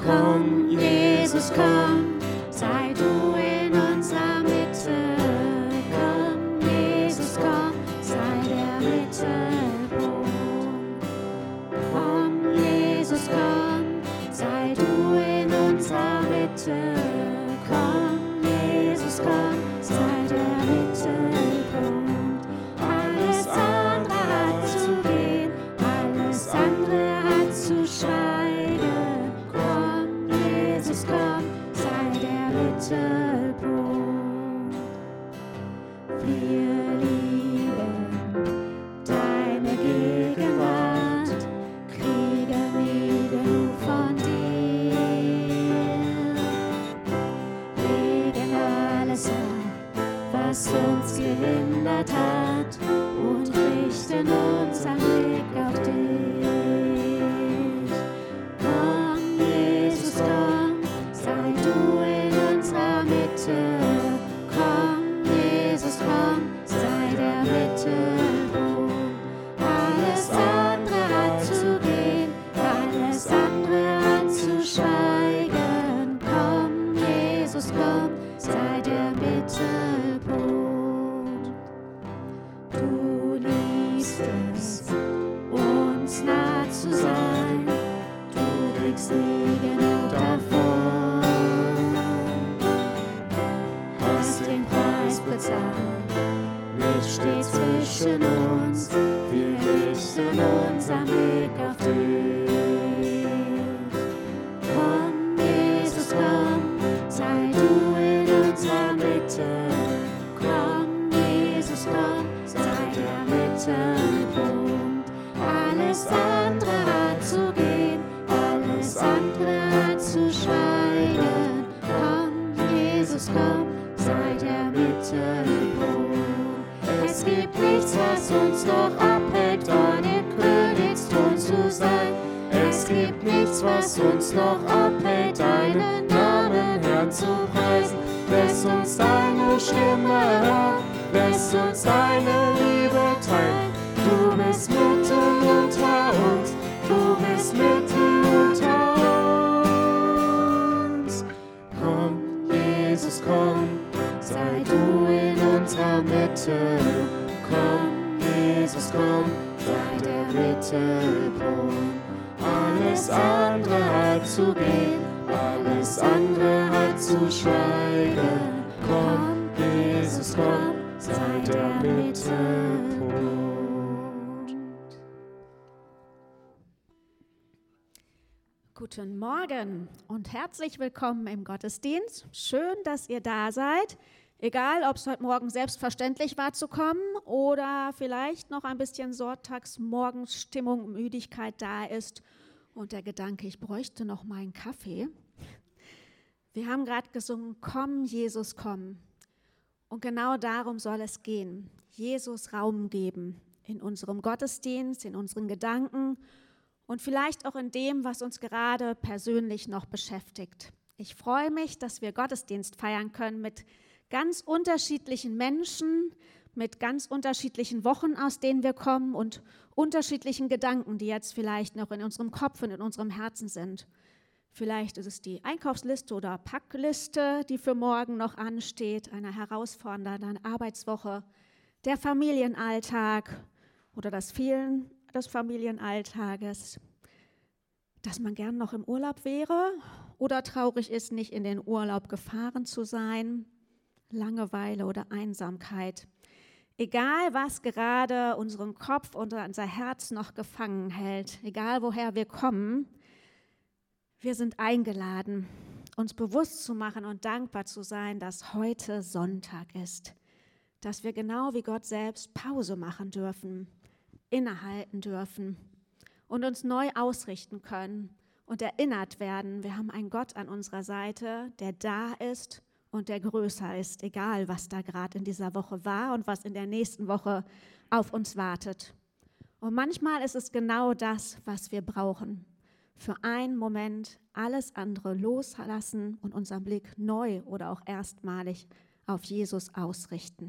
Komm, Jesus, komm, sei du in unserer Mitte. Komm, Jesus, komm, sei der Mittelpunkt. Komm, Jesus, komm, sei du in unserer Mitte. Komm, Jesus, komm, sei der Mittelpunkt. Alles andere hat zu gehen, alles andere hat zu schweigen. Komm, Jesus, komm, sei der Mittelpunkt. Wir lieben deine Gegenwart, kriegen nie genug von dir. Legen alles ab, was uns gehindert hat, und richten unseren Blick auf dich. Komm, Jesus, komm, sei du in unserer Mitte. Komm, Jesus, komm, sei der Mittelpunkt. Alles andere hat zu gehen, alles andere hat zu schweigen. Komm, Jesus, komm, sei der Mittelpunkt. Du liebst es, uns nah zu sein. Du kriegst nie genug davon. Hast den Preis bezahlt, Licht steht zwischen uns. Wir richten unseren Blick auf dich. Komm, Jesus, komm, sei du in unserer Mitte. Komm, Jesus, komm, sei der Mittelpunkt. Alles andere hat zu gehen, alles andere hat zu schweigen. Komm, Jesus, komm, sei der Mittelpunkt. Es gibt nichts, was uns noch abhält, von dem Königsthron zu sein. Es gibt nichts, was uns noch abhält, deinen Namen, Herr, zu preisen. Lässt uns deine Stimme hören, lässt uns deine Liebe teilen. Du bist mitten unter uns, du bist mitten unter uns. Komm, Jesus, komm, sei du in unserer Mitte. Komm, Jesus, komm, sei der Mittelpunkt. Alles andere hat zu gehen, alles andere hat zu schweigen. Komm, Jesus, komm, sei der Mittelpunkt. Guten Morgen und herzlich willkommen im Gottesdienst. Schön, dass ihr da seid. Egal, ob es heute Morgen selbstverständlich war zu kommen oder vielleicht noch ein bisschen Sonntagsmorgensstimmung, Müdigkeit da ist und der Gedanke, ich bräuchte noch meinen Kaffee. Wir haben gerade gesungen, komm, Jesus, komm. Und genau darum soll es gehen. Jesus Raum geben in unserem Gottesdienst, in unseren Gedanken und vielleicht auch in dem, was uns gerade persönlich noch beschäftigt. Ich freue mich, dass wir Gottesdienst feiern können mit ganz unterschiedlichen Menschen, mit ganz unterschiedlichen Wochen, aus denen wir kommen und unterschiedlichen Gedanken, die jetzt vielleicht noch in unserem Kopf und in unserem Herzen sind. Vielleicht ist es die Einkaufsliste oder Packliste, die für morgen noch ansteht, eine herausfordernde Arbeitswoche, der Familienalltag oder das Fehlen des Familienalltages, dass man gern noch im Urlaub wäre oder traurig ist, nicht in den Urlaub gefahren zu sein, Langeweile oder Einsamkeit. Egal, was gerade unseren Kopf und unser Herz noch gefangen hält, egal woher wir kommen, wir sind eingeladen, uns bewusst zu machen und dankbar zu sein, dass heute Sonntag ist, dass wir genau wie Gott selbst Pause machen dürfen, innehalten dürfen und uns neu ausrichten können und erinnert werden, wir haben einen Gott an unserer Seite, der da ist und der größer ist, egal was da gerade in dieser Woche war und was in der nächsten Woche auf uns wartet. Und manchmal ist es genau das, was wir brauchen. Für einen Moment alles andere loslassen und unseren Blick neu oder auch erstmalig auf Jesus ausrichten.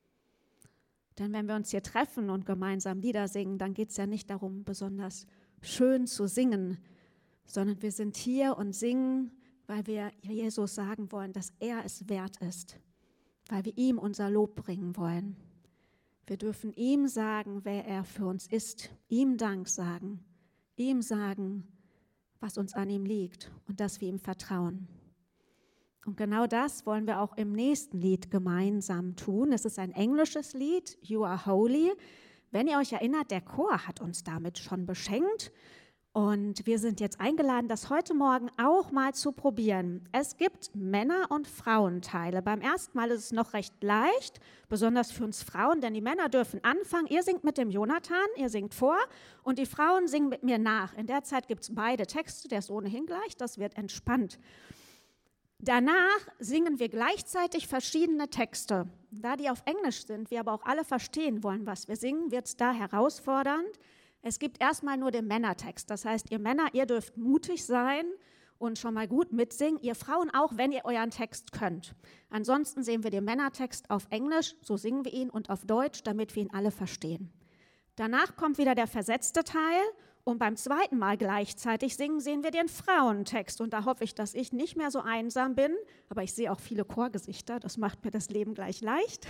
Denn wenn wir uns hier treffen und gemeinsam Lieder singen, dann geht es ja nicht darum, besonders schön zu singen, sondern wir sind hier und singen, weil wir Jesus sagen wollen, dass er es wert ist, weil wir ihm unser Lob bringen wollen. Wir dürfen ihm sagen, wer er für uns ist, ihm Dank sagen, ihm sagen, was uns an ihm liegt und dass wir ihm vertrauen. Und genau das wollen wir auch im nächsten Lied gemeinsam tun. Es ist ein englisches Lied, You Are Holy. Wenn ihr euch erinnert, der Chor hat uns damit schon beschenkt. Und wir sind jetzt eingeladen, das heute Morgen auch mal zu probieren. Es gibt Männer- und Frauenteile. Beim ersten Mal ist es noch recht leicht, besonders für uns Frauen, denn die Männer dürfen anfangen. Ihr singt mit dem Jonathan, ihr singt vor und die Frauen singen mit mir nach. In der Zeit gibt es beide Texte, der ist ohnehin gleich, das wird entspannt. Danach singen wir gleichzeitig verschiedene Texte. Da die auf Englisch sind, wir aber auch alle verstehen wollen, was wir singen, wird es da herausfordernd. Es gibt erstmal nur den Männertext. Das heißt, ihr Männer, ihr dürft mutig sein und schon mal gut mitsingen. Ihr Frauen auch, wenn ihr euren Text könnt. Ansonsten sehen wir den Männertext auf Englisch, so singen wir ihn, und auf Deutsch, damit wir ihn alle verstehen. Danach kommt wieder der versetzte Teil. Und beim zweiten Mal gleichzeitig singen, sehen wir den Frauentext. Und da hoffe ich, dass ich nicht mehr so einsam bin. Aber ich sehe auch viele Chorgesichter, das macht mir das Leben gleich leicht.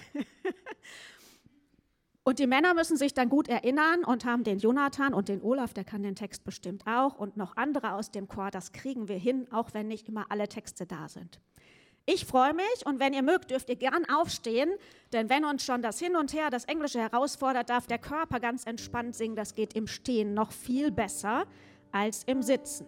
Und die Männer müssen sich dann gut erinnern und haben den Jonathan und den Olaf, der kann den Text bestimmt auch, und noch andere aus dem Chor, das kriegen wir hin, auch wenn nicht immer alle Texte da sind. Ich freue mich und wenn ihr mögt, dürft ihr gern aufstehen, denn wenn uns schon das Hin und Her, das Englische herausfordert, darf der Körper ganz entspannt singen. Das geht im Stehen noch viel besser als im Sitzen.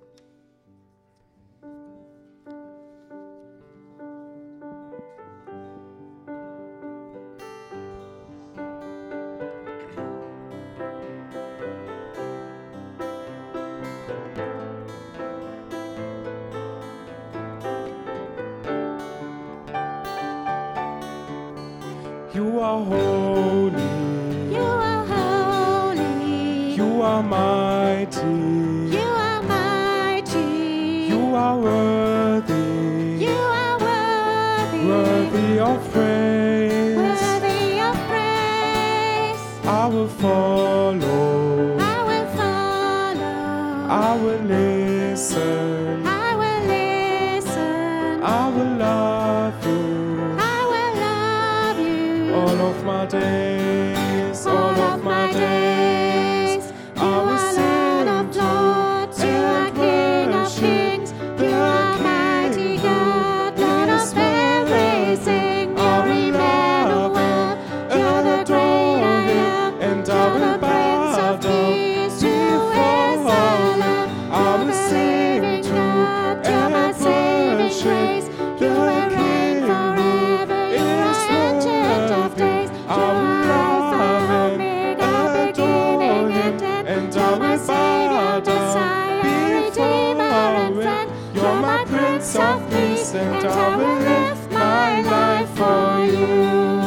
You are holy, You are holy, you are mighty, You are mighty, you are worthy, You are worthy, worthy of praise. worthy of praise. I will follow, I will follow, I will listen, I will listen, I will love you I will love you all of my days, all of my days. You I will are Lord of sing lords, you are King of worship kings, the you are mighty King God, Lord is of everything. You're Emmanuel, you're the great I am, and I you're will the Prince bow of down Peace, you before is the Lamb. I You're will the sing living to God, you're my and saving worship grace. You the will reign King forever, you are is ancient of worthy. days. I You will are love Alpha, and Omega, adore beginning him, and end. and I You're my will bow Savior, down Messiah, before Redeemer and him. friend. You're my Prince of Peace, and I will live my life for you.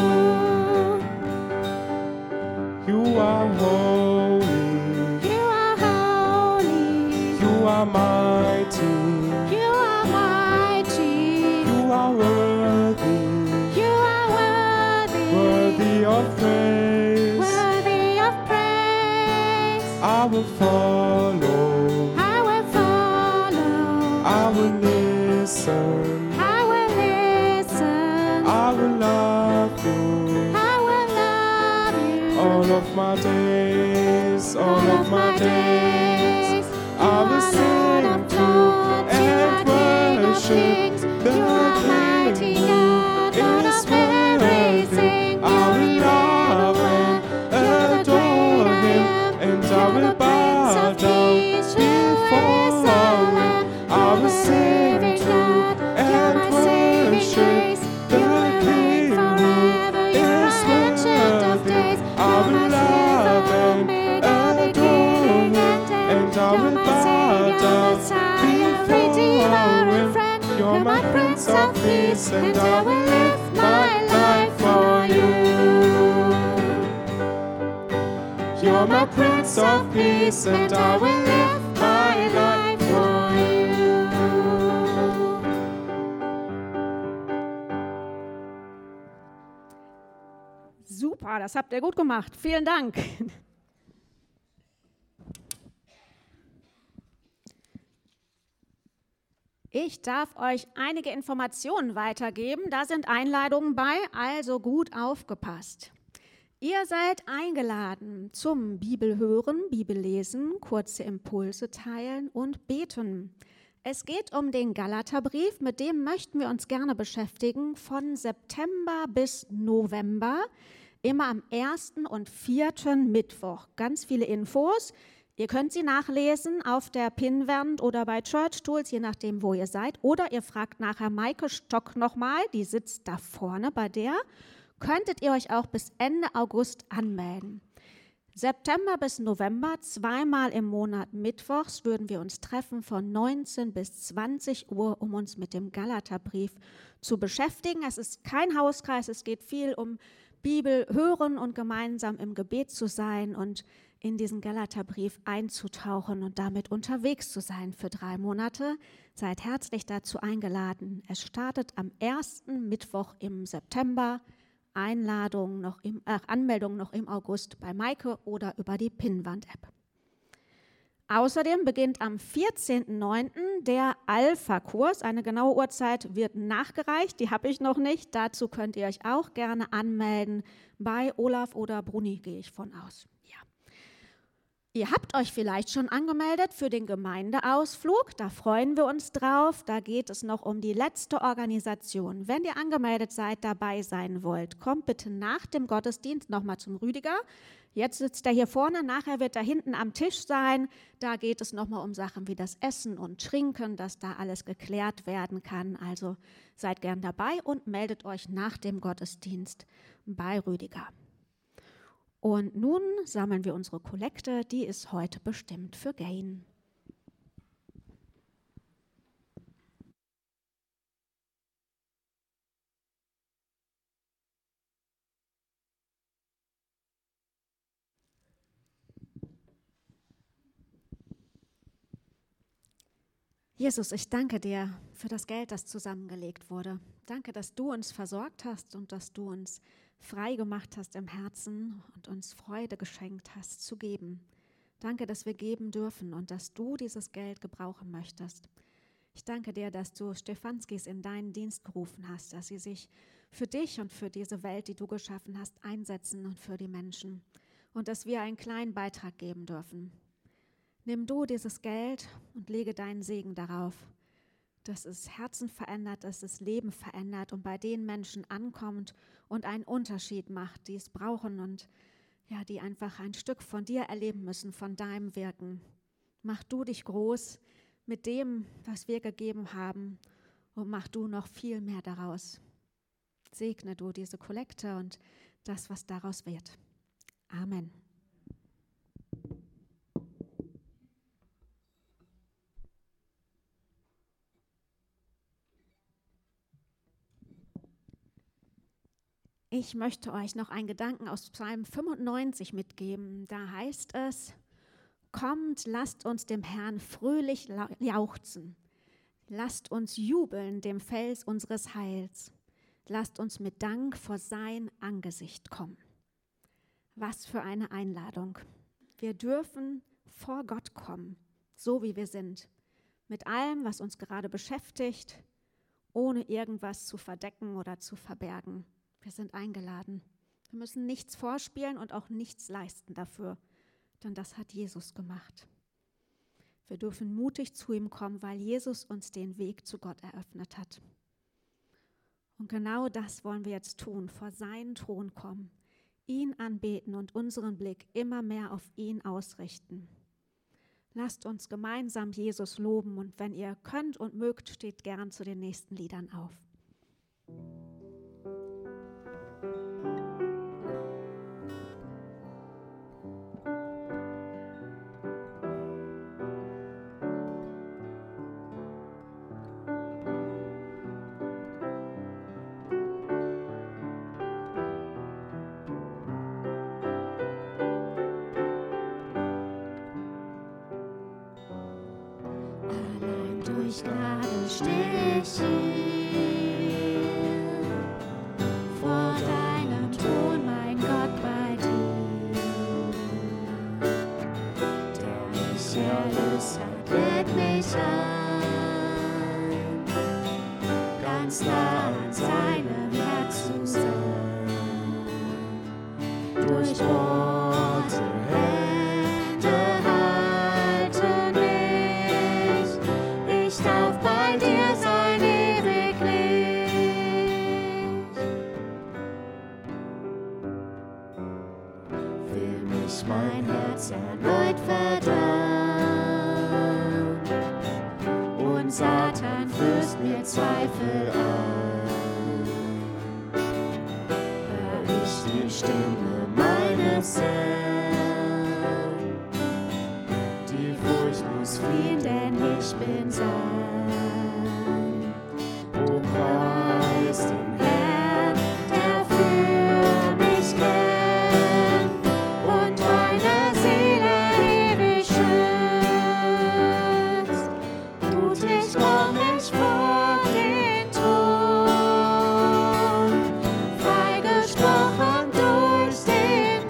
You are holy, You are holy, you are mighty, you are mighty, you are worthy, you are worthy, worthy of praise. worthy of praise. I will follow, I will follow, I will listen, I will listen, I will love you I will love you all of my days, all of my days. I will sing and worship the mighty God, Lord is of everything. I will love and adore him, and I will bow down before him. I will sing to and worship the King is worthy. I will love and adore him, and I will bow down before him. You're my Prince of Peace, and I will live my life for you. You're my Prince of Peace, and I will live my life for you. Super, das habt ihr gut gemacht. Vielen Dank. Ich darf euch einige Informationen weitergeben. Da sind Einladungen bei, also gut aufgepasst. Ihr seid eingeladen zum Bibelhören, Bibellesen, kurze Impulse teilen und beten. Es geht um den Galaterbrief, mit dem möchten wir uns gerne beschäftigen, von September bis November, immer am 1. und 4. Mittwoch. Ganz viele Infos. Ihr könnt sie nachlesen auf der Pinnwand oder bei Church Tools, je nachdem, wo ihr seid. Oder ihr fragt nachher Maike Stock nochmal, die sitzt da vorne bei der. Könntet ihr euch auch bis Ende August anmelden. September bis November, zweimal im Monat mittwochs, würden wir uns treffen von 19 bis 20 Uhr, um uns mit dem Galaterbrief zu beschäftigen. Es ist kein Hauskreis, es geht viel um Bibel hören und gemeinsam im Gebet zu sein und in diesen Galaterbrief einzutauchen und damit unterwegs zu sein für 3 Monate. Seid herzlich dazu eingeladen. Es startet am 1. Mittwoch im September. Anmeldung noch im August bei Maike oder über die Pinnwand-App. Außerdem beginnt am 14.09. der Alpha-Kurs. Eine genaue Uhrzeit wird nachgereicht, die habe ich noch nicht. Dazu könnt ihr euch auch gerne anmelden. Bei Olaf oder Bruni gehe ich von aus. Ja. Ihr habt euch vielleicht schon angemeldet für den Gemeindeausflug, da freuen wir uns drauf. Da geht es noch um die letzte Organisation. Wenn ihr angemeldet seid, dabei sein wollt, kommt bitte nach dem Gottesdienst nochmal zum Rüdiger. Jetzt sitzt er hier vorne, nachher wird er hinten am Tisch sein. Da geht es nochmal um Sachen wie das Essen und Trinken, dass da alles geklärt werden kann. Also seid gern dabei und meldet euch nach dem Gottesdienst bei Rüdiger. Und nun sammeln wir unsere Kollekte, die ist heute bestimmt für Gain. Jesus, ich danke dir für das Geld, das zusammengelegt wurde. Danke, dass du uns versorgt hast und dass du uns frei gemacht hast im Herzen und uns Freude geschenkt hast zu geben. Danke, dass wir geben dürfen und dass du dieses Geld gebrauchen möchtest. Ich danke dir, dass du Stefanskis in deinen Dienst gerufen hast, dass sie sich für dich und für diese Welt, die du geschaffen hast, einsetzen und für die Menschen und dass wir einen kleinen Beitrag geben dürfen. Nimm du dieses Geld und lege deinen Segen darauf, dass es Herzen verändert, dass es Leben verändert und bei den Menschen ankommt und einen Unterschied macht, die es brauchen und ja, die einfach ein Stück von dir erleben müssen, von deinem Wirken. Mach du dich groß mit dem, was wir gegeben haben und mach du noch viel mehr daraus. Segne du diese Kollekte und das, was daraus wird. Amen. Ich möchte euch noch einen Gedanken aus Psalm 95 mitgeben. Da heißt es, kommt, lasst uns dem Herrn fröhlich jauchzen. Lasst uns jubeln dem Fels unseres Heils. Lasst uns mit Dank vor sein Angesicht kommen. Was für eine Einladung. Wir dürfen vor Gott kommen, so wie wir sind. Mit allem, was uns gerade beschäftigt, ohne irgendwas zu verdecken oder zu verbergen. Wir sind eingeladen. Wir müssen nichts vorspielen und auch nichts leisten dafür, denn das hat Jesus gemacht. Wir dürfen mutig zu ihm kommen, weil Jesus uns den Weg zu Gott eröffnet hat. Und genau das wollen wir jetzt tun, vor seinen Thron kommen, ihn anbeten und unseren Blick immer mehr auf ihn ausrichten. Lasst uns gemeinsam Jesus loben und wenn ihr könnt und mögt, steht gern zu den nächsten Liedern auf. Durch Gnade steh ich hier, vor deinem Thron, mein Gott, bei dir. Der mich erlöst hat, lädt mich ein, durch Worte, Hände halten mich. Ich darf bei dir sein ewiglich. Will mich mein Herz erneut verdammen und Satan flößt mir Zweifel ein. Hör ich die Stimme meines Herrn, die Furcht muss fliehen, denn ich bin sein. O preis den Herrn, der für mich kämpft und meine Seele ewig schützt. Mutig komm ich vor den Thron, frei gesprochen durch den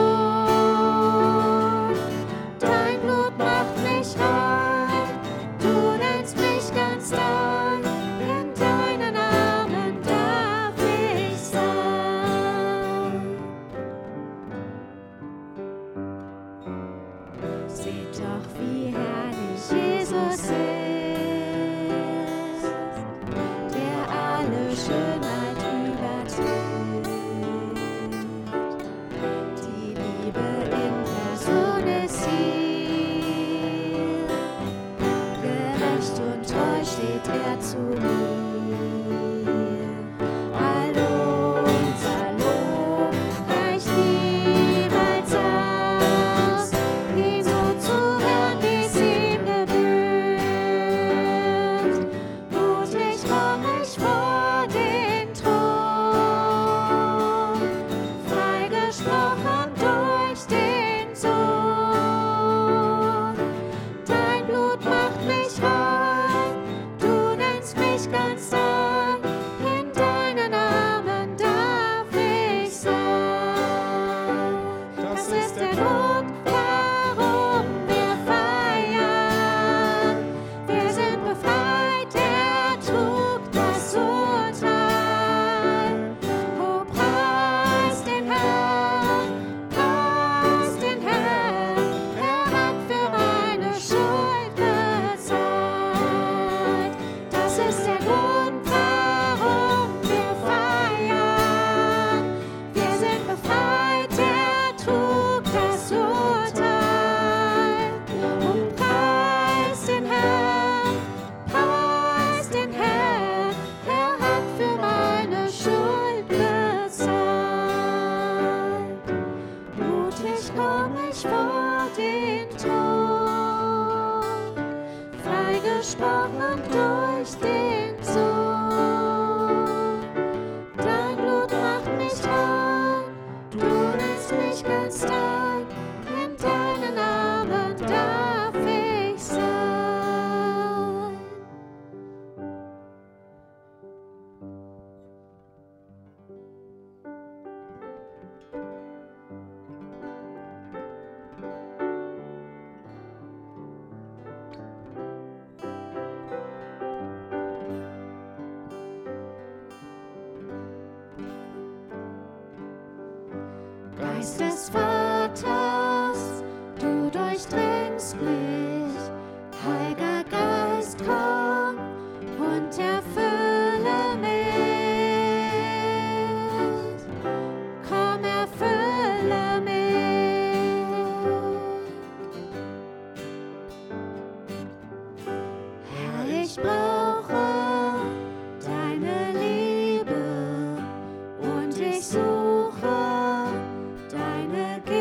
Sohn. Dein Blut macht mich rein, du nennst mich ganz dein, in deinen Armen darf ich sein. Seht doch, wie herrlich Jesus ist, der alle Schönheit übertrifft. Die Liebe in Person ist hier, gerecht und treu steht er zu mir. All unser Lob reicht niemals aus, ihm so zu hören, wie's ihm gebührt. Mutig komm ich vor den Thron, frei gesprochen durch den Sohn. Dein Blut macht mich rein, du nennst mich ganz dein, in deinen Armen darf ich sein. Das ist der Grund, warum wir feiern. Wir sind befreit, er trug das Urteil. Oh, preis den Herrn, er hat für meine Schuld bezahlt. Das ist der Grund, warum wir feiern. Wir sind befreit, er trug das Urteil. Und preis den Herrn, er hat für meine Schuld bezahlt. Mutig komm ich vor den Thron, frei gesprochen durch den Sohn. Dein Blut macht mich rein, du nennst mich ganz dein, in deinen Armen darf ich sein. Geist des Vaters, du durchdringst mich, Heiliger Geist, komm und erfülle mich. Komm, erfülle mich. Herr, ich brauche deine Liebe und ich suche deine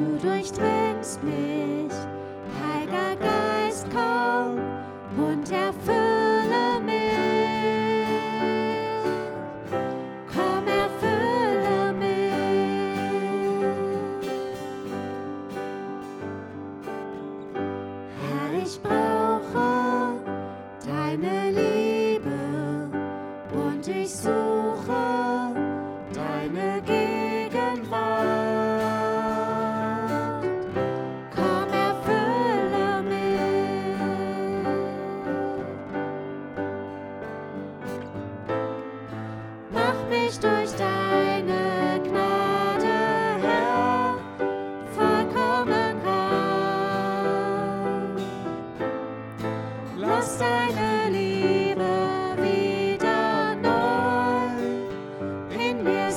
du durchdringst mich. Heiliger Geist, komm und erfülle mich. Komm, erfülle mich. Herr, ich brauche deine Liebe und ich suche deine Gegenwart. Komm, erfülle mich. Mach mich durch deine Gnade, Herr, vollkommen rein. Lass deine Liebe wieder neu in mir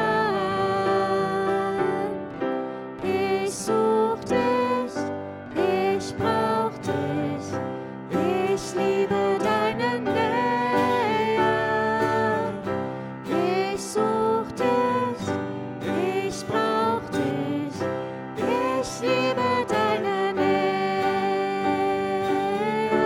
sein. Ich such dich, ich brauch dich, ich liebe deine Nähe. Ich such dich, ich brauch dich, ich liebe deine Nähe.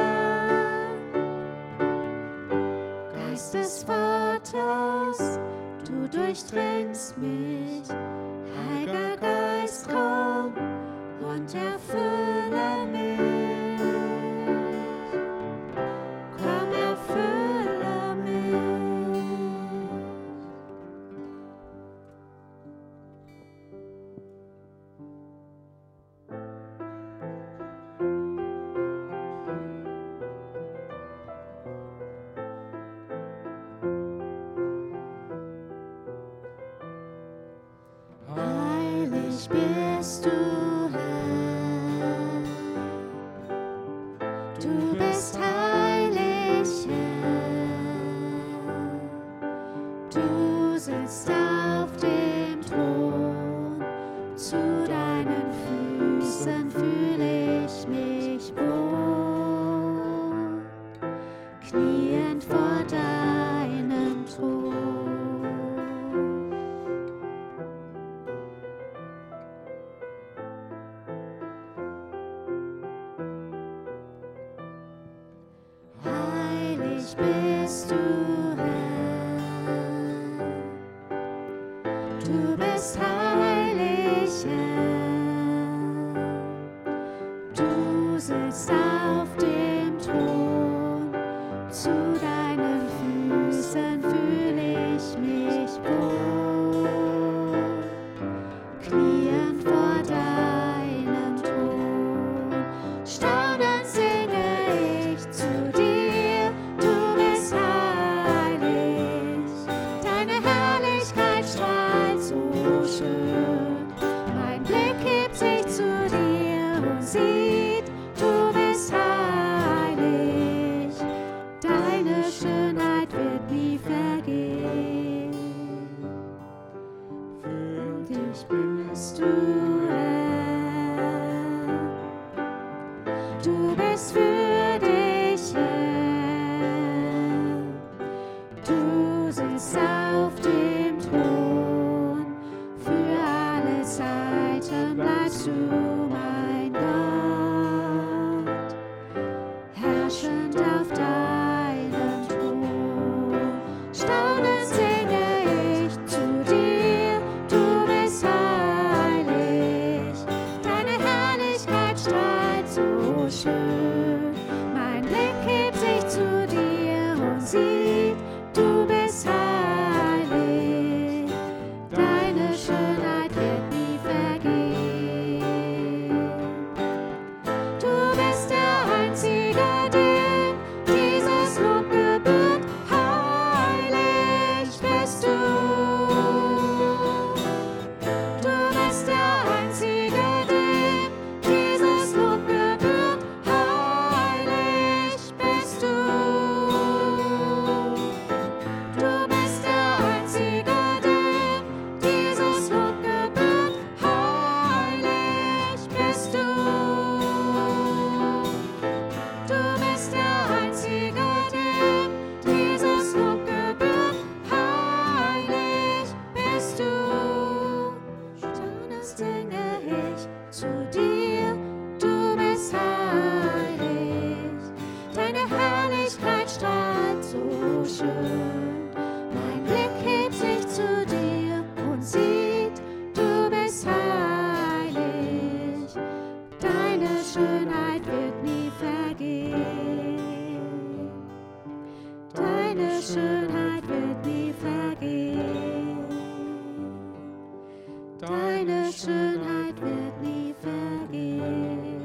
Geist des Vaters, du durchdringst mich. Heiliger Geist, komm und erfülle mich. Komm, erfülle mich. Heilig bist du, Herr. Du bist heilig, Herr. Du sitzt auf dem Thron. Zu deinen Füßen fühle ich mich wohl, kniend vor deinem Thron. Heilig bist du, Herr. Du bist heilig, Herr. Du sitzt auf dem Thron. Zu deinen Füßen fühle ich mich wohl, kniend vor deinem Thron. Staunend singe ich zu dir, du bist heilig. Deine Herrlichkeit strahlt so schön. Mein Blick hebt sich zu dir und sieht, du bist heilig. Deine Schönheit wird nie vergehen. Für dich bist du, Herr. Du bist für dich, Herr. Du sitzt auf dem Thron. Für alle Zeiten bleibst du mein Gott, herrschend auf deinem Thron. Staunend singe ich zu dir, du bist heilig. Deine Herrlichkeit strahlt so schön. Mein Blick hebt sich zu dir und sieht, du bist heilig. Deine Schönheit wird nie vergehen. zu dir, du bist heilig. Deine Herrlichkeit strahlt so schön. Mein Blick hebt sich zu dir und sieht, du bist heilig. Deine Schönheit wird nie vergehen. Deine Schönheit wird nie vergehen. Deine Schönheit wird nie vergehen.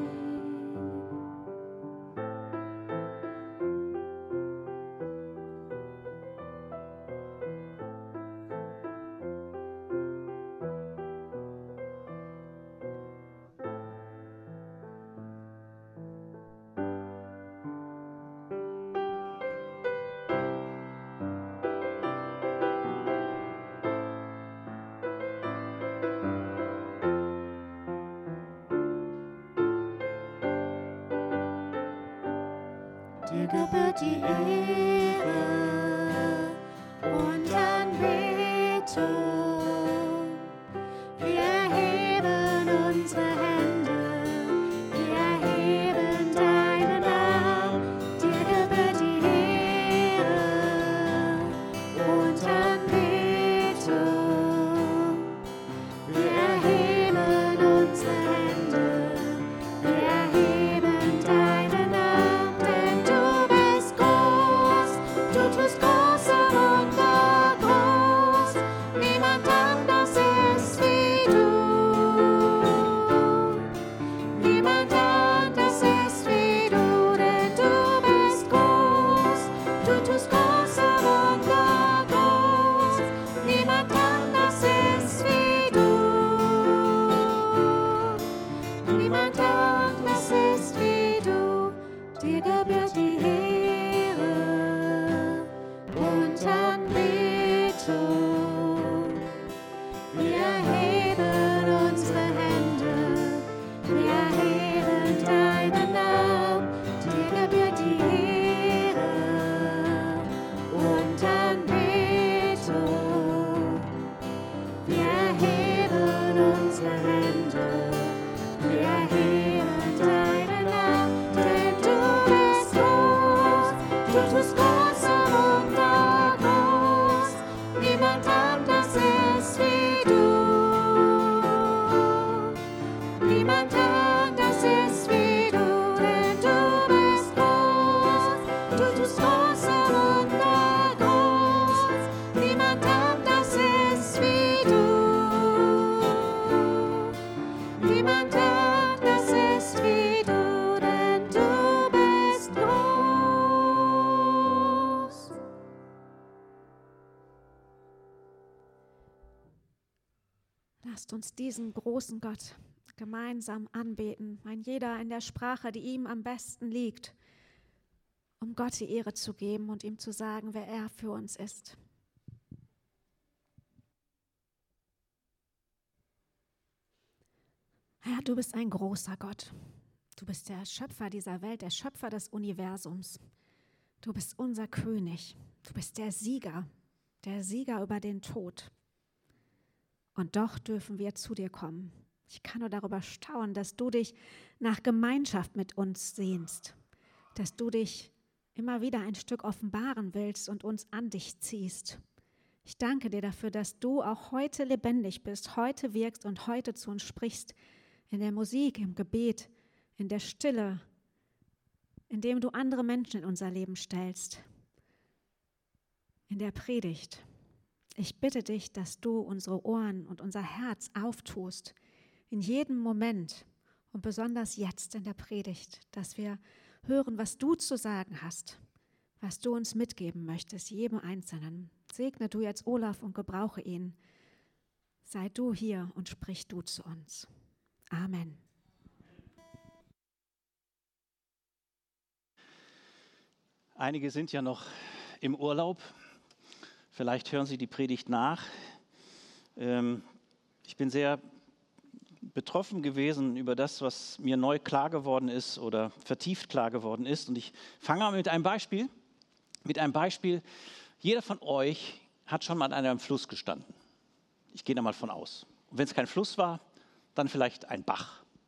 Dir gebührt die Ehre und Anbetung. Wir erheben unsere Hände, wir erheben deinen Namen. Dir gebührt die Ehre und Anbetung. Wir erheben unsere Hände, wir erheben deinen Namen. Du tust große Wunder groß, niemand anders ist wie du. Niemand anders ist wie du, denn du bist groß. Du tust große Wunder groß, niemand anders ist wie du. Niemand anders ist wie du, dir gebührt die Ehre und Anbetung. Wir erheben unsere Hände, wir erheben deinen Namen. Dir gebührt die Ehre und Anbetung. Wir erheben unsere Hände, wir erheben deinen Namen, denn du bist groß, du tust große Wunder groß, niemand anders ist wie du. Niemand anders ist wie du, denn du bist groß, du tust große Wunder groß, niemand anders ist wie du. Niemand anders ist wie du, denn du bist groß. Lasst uns diesen großen Gott gemeinsam anbeten, ein jeder in der Sprache, die ihm am besten liegt, um Gott die Ehre zu geben und ihm zu sagen, wer er für uns ist. Herr, du bist ein großer Gott. Du bist der Schöpfer dieser Welt, der Schöpfer des Universums. Du bist unser König. Du bist der Sieger über den Tod. Und doch dürfen wir zu dir kommen. Ich kann nur darüber staunen, dass du dich nach Gemeinschaft mit uns sehnst, dass du dich immer wieder ein Stück offenbaren willst und uns an dich ziehst. Ich danke dir dafür, dass du auch heute lebendig bist, heute wirkst und heute zu uns sprichst, in der Musik, im Gebet, in der Stille, indem du andere Menschen in unser Leben stellst, in der Predigt. Ich bitte dich, dass du unsere Ohren und unser Herz auftust, in jedem Moment und besonders jetzt in der Predigt, dass wir hören, was du zu sagen hast, was du uns mitgeben möchtest, jedem Einzelnen. Segne du jetzt Olaf und gebrauche ihn. Sei du hier und sprich du zu uns. Amen. Einige sind ja noch im Urlaub. Vielleicht hören Sie die Predigt nach. Ich bin sehr betroffen gewesen über das, was mir neu klar geworden ist oder vertieft klar geworden ist. Und ich fange mal mit einem Beispiel. Jeder von euch hat schon mal an einem Fluss gestanden. Ich gehe da mal von aus. Und wenn es kein Fluss war, dann vielleicht ein Bach.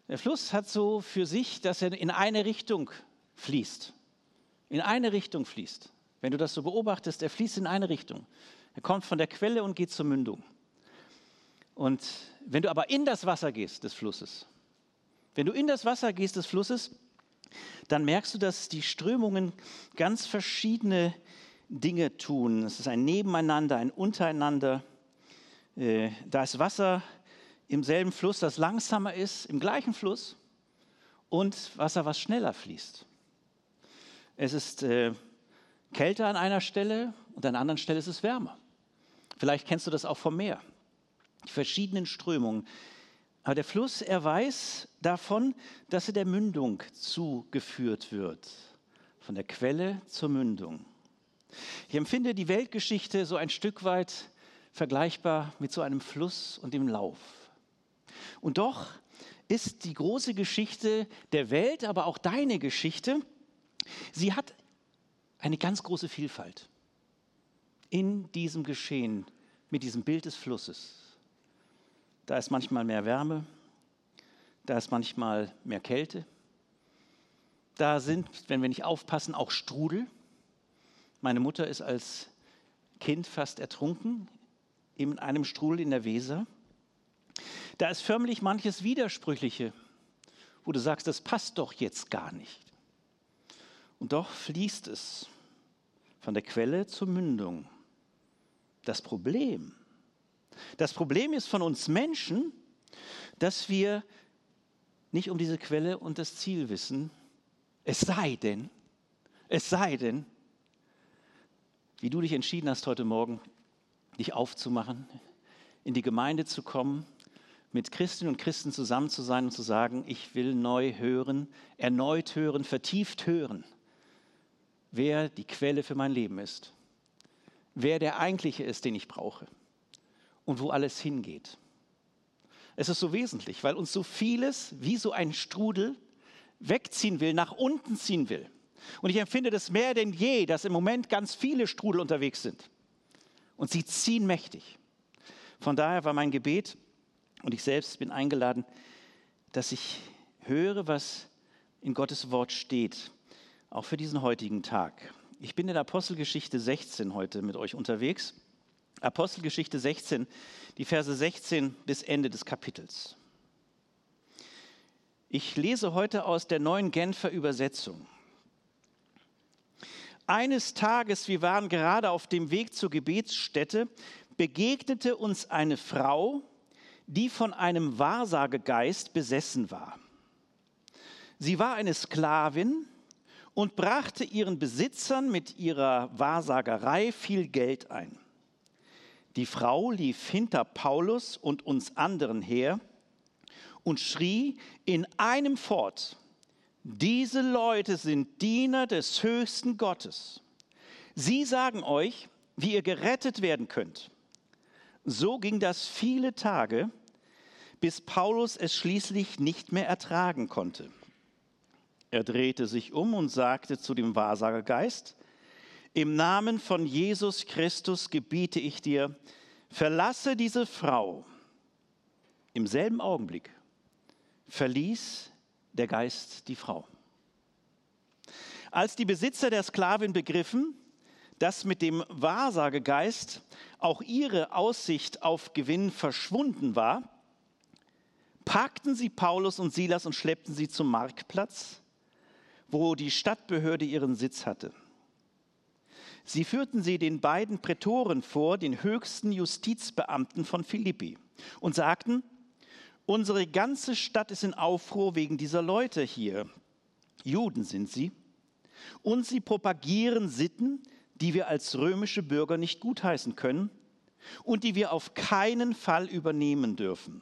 Der Fluss hat so für sich, dass er in eine Richtung fließt. In eine Richtung fließt. Wenn du das so beobachtest, er fließt in eine Richtung. Er kommt von der Quelle und geht zur Mündung. Und wenn du aber in das Wasser gehst des Flusses, dann merkst du, dass die Strömungen ganz verschiedene Dinge tun. Es ist ein Nebeneinander, ein Untereinander. Da ist Wasser im selben Fluss, das langsamer ist, im gleichen Fluss, und Wasser, was schneller fließt. Es ist kälter an einer Stelle und an einer anderen Stelle ist es wärmer. Vielleicht kennst du das auch vom Meer. Die verschiedenen Strömungen. Aber der Fluss, er weiß davon, dass er der Mündung zugeführt wird. Von der Quelle zur Mündung. Ich empfinde die Weltgeschichte so ein Stück weit vergleichbar mit so einem Fluss und dem Lauf. Und doch ist die große Geschichte der Welt, aber auch deine Geschichte, sie hat eine ganz große Vielfalt in diesem Geschehen mit diesem Bild des Flusses. Da ist manchmal mehr Wärme, da ist manchmal mehr Kälte, da sind, wenn wir nicht aufpassen, auch Strudel. Meine Mutter ist als Kind fast ertrunken in einem Strudel in der Weser. Da ist förmlich manches Widersprüchliche, wo du sagst, das passt doch jetzt gar nicht. Und doch fließt es von der Quelle zur Mündung. Das Problem ist von uns Menschen, dass wir nicht um diese Quelle und das Ziel wissen, es sei denn, wie du dich entschieden hast heute Morgen, dich aufzumachen, in die Gemeinde zu kommen, mit Christinnen und Christen zusammen zu sein und zu sagen, ich will neu hören, erneut hören, vertieft hören, wer die Quelle für mein Leben ist, wer der eigentliche ist, den ich brauche und wo alles hingeht. Es ist so wesentlich, weil uns so vieles wie so ein Strudel wegziehen will, nach unten ziehen will. Und ich empfinde das mehr denn je, dass im Moment ganz viele Strudel unterwegs sind. Und sie ziehen mächtig. Von daher war mein Gebet, und ich selbst bin eingeladen, dass ich höre, was in Gottes Wort steht, auch für diesen heutigen Tag. Ich bin in Apostelgeschichte 16 heute mit euch unterwegs. Apostelgeschichte 16, die Verse 16 bis Ende des Kapitels. Ich lese heute aus der Neuen Genfer Übersetzung. Eines Tages, wir waren gerade auf dem Weg zur Gebetsstätte, begegnete uns eine Frau, die von einem Wahrsagegeist besessen war. Sie war eine Sklavin und brachte ihren Besitzern mit ihrer Wahrsagerei viel Geld ein. Die Frau lief hinter Paulus und uns anderen her und schrie in einem fort: Diese Leute sind Diener des höchsten Gottes. Sie sagen euch, wie ihr gerettet werden könnt. So ging das viele Tage, bis Paulus es schließlich nicht mehr ertragen konnte. Er drehte sich um und sagte zu dem Wahrsagergeist: Im Namen von Jesus Christus gebiete ich dir, verlasse diese Frau. Im selben Augenblick verließ der Geist die Frau. Als die Besitzer der Sklavin begriffen, dass mit dem Wahrsagegeist auch ihre Aussicht auf Gewinn verschwunden war, packten sie Paulus und Silas und schleppten sie zum Marktplatz, wo die Stadtbehörde ihren Sitz hatte. Sie führten sie den beiden Prätoren vor, den höchsten Justizbeamten von Philippi, und sagten: Unsere ganze Stadt ist in Aufruhr wegen dieser Leute hier. Juden sind sie, und sie propagieren Sitten, die wir als römische Bürger nicht gutheißen können und die wir auf keinen Fall übernehmen dürfen.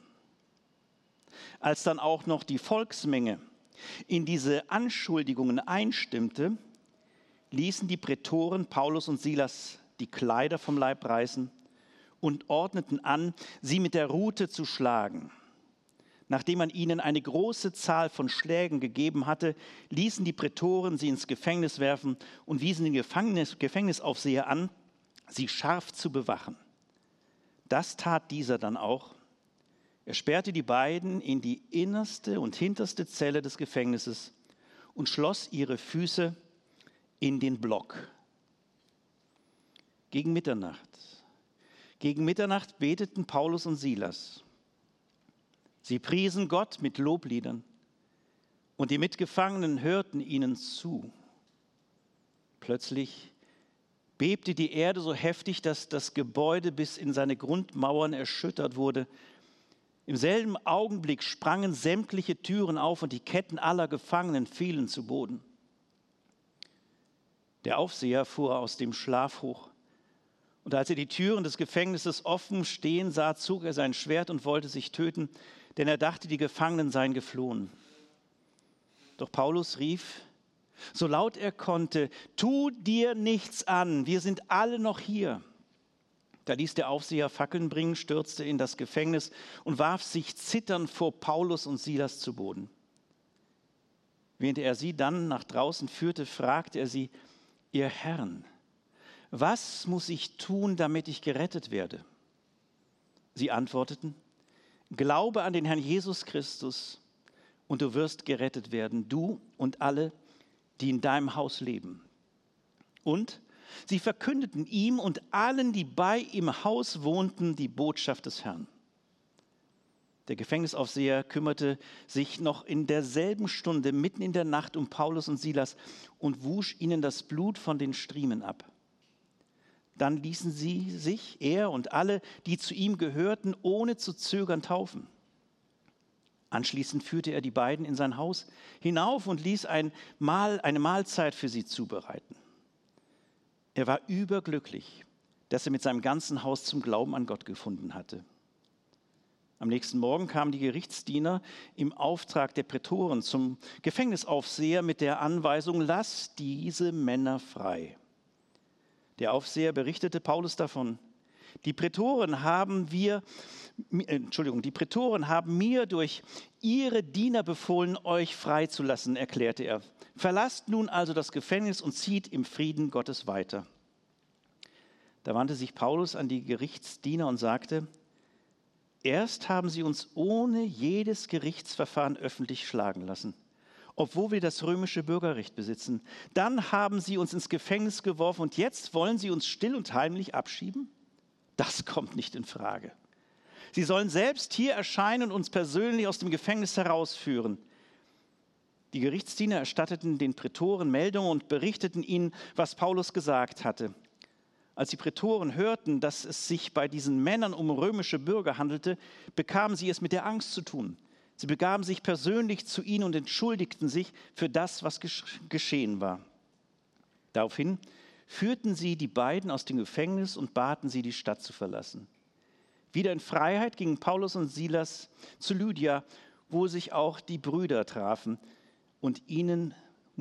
Als dann auch noch die Volksmenge in diese Anschuldigungen einstimmte, ließen die Prätoren Paulus und Silas die Kleider vom Leib reißen und ordneten an, sie mit der Rute zu schlagen. Nachdem man ihnen eine große Zahl von Schlägen gegeben hatte, ließen die Prätoren sie ins Gefängnis werfen und wiesen den Gefängnisaufseher an, sie scharf zu bewachen. Das tat dieser dann auch. Er sperrte die beiden in die innerste und hinterste Zelle des Gefängnisses und schloss ihre Füße in den Block. Gegen Mitternacht beteten Paulus und Silas. Sie priesen Gott mit Lobliedern und die Mitgefangenen hörten ihnen zu. Plötzlich bebte die Erde so heftig, dass das Gebäude bis in seine Grundmauern erschüttert wurde. Im selben Augenblick sprangen sämtliche Türen auf und die Ketten aller Gefangenen fielen zu Boden. Der Aufseher fuhr aus dem Schlaf hoch. Und als er die Türen des Gefängnisses offen stehen sah, zog er sein Schwert und wollte sich töten, denn er dachte, die Gefangenen seien geflohen. Doch Paulus rief, so laut er konnte, tu dir nichts an, wir sind alle noch hier. Da ließ der Aufseher Fackeln bringen, stürzte in das Gefängnis und warf sich zitternd vor Paulus und Silas zu Boden. Während er sie dann nach draußen führte, fragte er sie, ihr Herren, was muss ich tun, damit ich gerettet werde? Sie antworteten, glaube an den Herrn Jesus Christus und du wirst gerettet werden, du und alle, die in deinem Haus leben. Und sie verkündeten ihm und allen, die bei ihm im Haus wohnten, die Botschaft des Herrn. Der Gefängnisaufseher kümmerte sich noch in derselben Stunde, mitten in der Nacht, um Paulus und Silas und wusch ihnen das Blut von den Striemen ab. Dann ließen sie sich, er und alle, die zu ihm gehörten, ohne zu zögern taufen. Anschließend führte er die beiden in sein Haus hinauf und ließ eine Mahlzeit für sie zubereiten. Er war überglücklich, dass er mit seinem ganzen Haus zum Glauben an Gott gefunden hatte. Am nächsten Morgen kamen die Gerichtsdiener im Auftrag der Prätoren zum Gefängnisaufseher mit der Anweisung, lass diese Männer frei. Der Aufseher berichtete Paulus davon. Die Prätoren haben mir durch ihre Diener befohlen, euch freizulassen, erklärte er. Verlasst nun also das Gefängnis und zieht im Frieden Gottes weiter. Da wandte sich Paulus an die Gerichtsdiener und sagte, erst haben sie uns ohne jedes Gerichtsverfahren öffentlich schlagen lassen, obwohl wir das römische Bürgerrecht besitzen. Dann haben sie uns ins Gefängnis geworfen und jetzt wollen sie uns still und heimlich abschieben? Das kommt nicht in Frage. Sie sollen selbst hier erscheinen und uns persönlich aus dem Gefängnis herausführen. Die Gerichtsdiener erstatteten den Prätoren Meldung und berichteten ihnen, was Paulus gesagt hatte. Als die Prätoren hörten, dass es sich bei diesen Männern um römische Bürger handelte, bekamen sie es mit der Angst zu tun. Sie begaben sich persönlich zu ihnen und entschuldigten sich für das, was geschehen war. Daraufhin führten sie die beiden aus dem Gefängnis und baten sie, die Stadt zu verlassen. Wieder in Freiheit gingen Paulus und Silas zu Lydia, wo sich auch die Brüder trafen und sie ihnen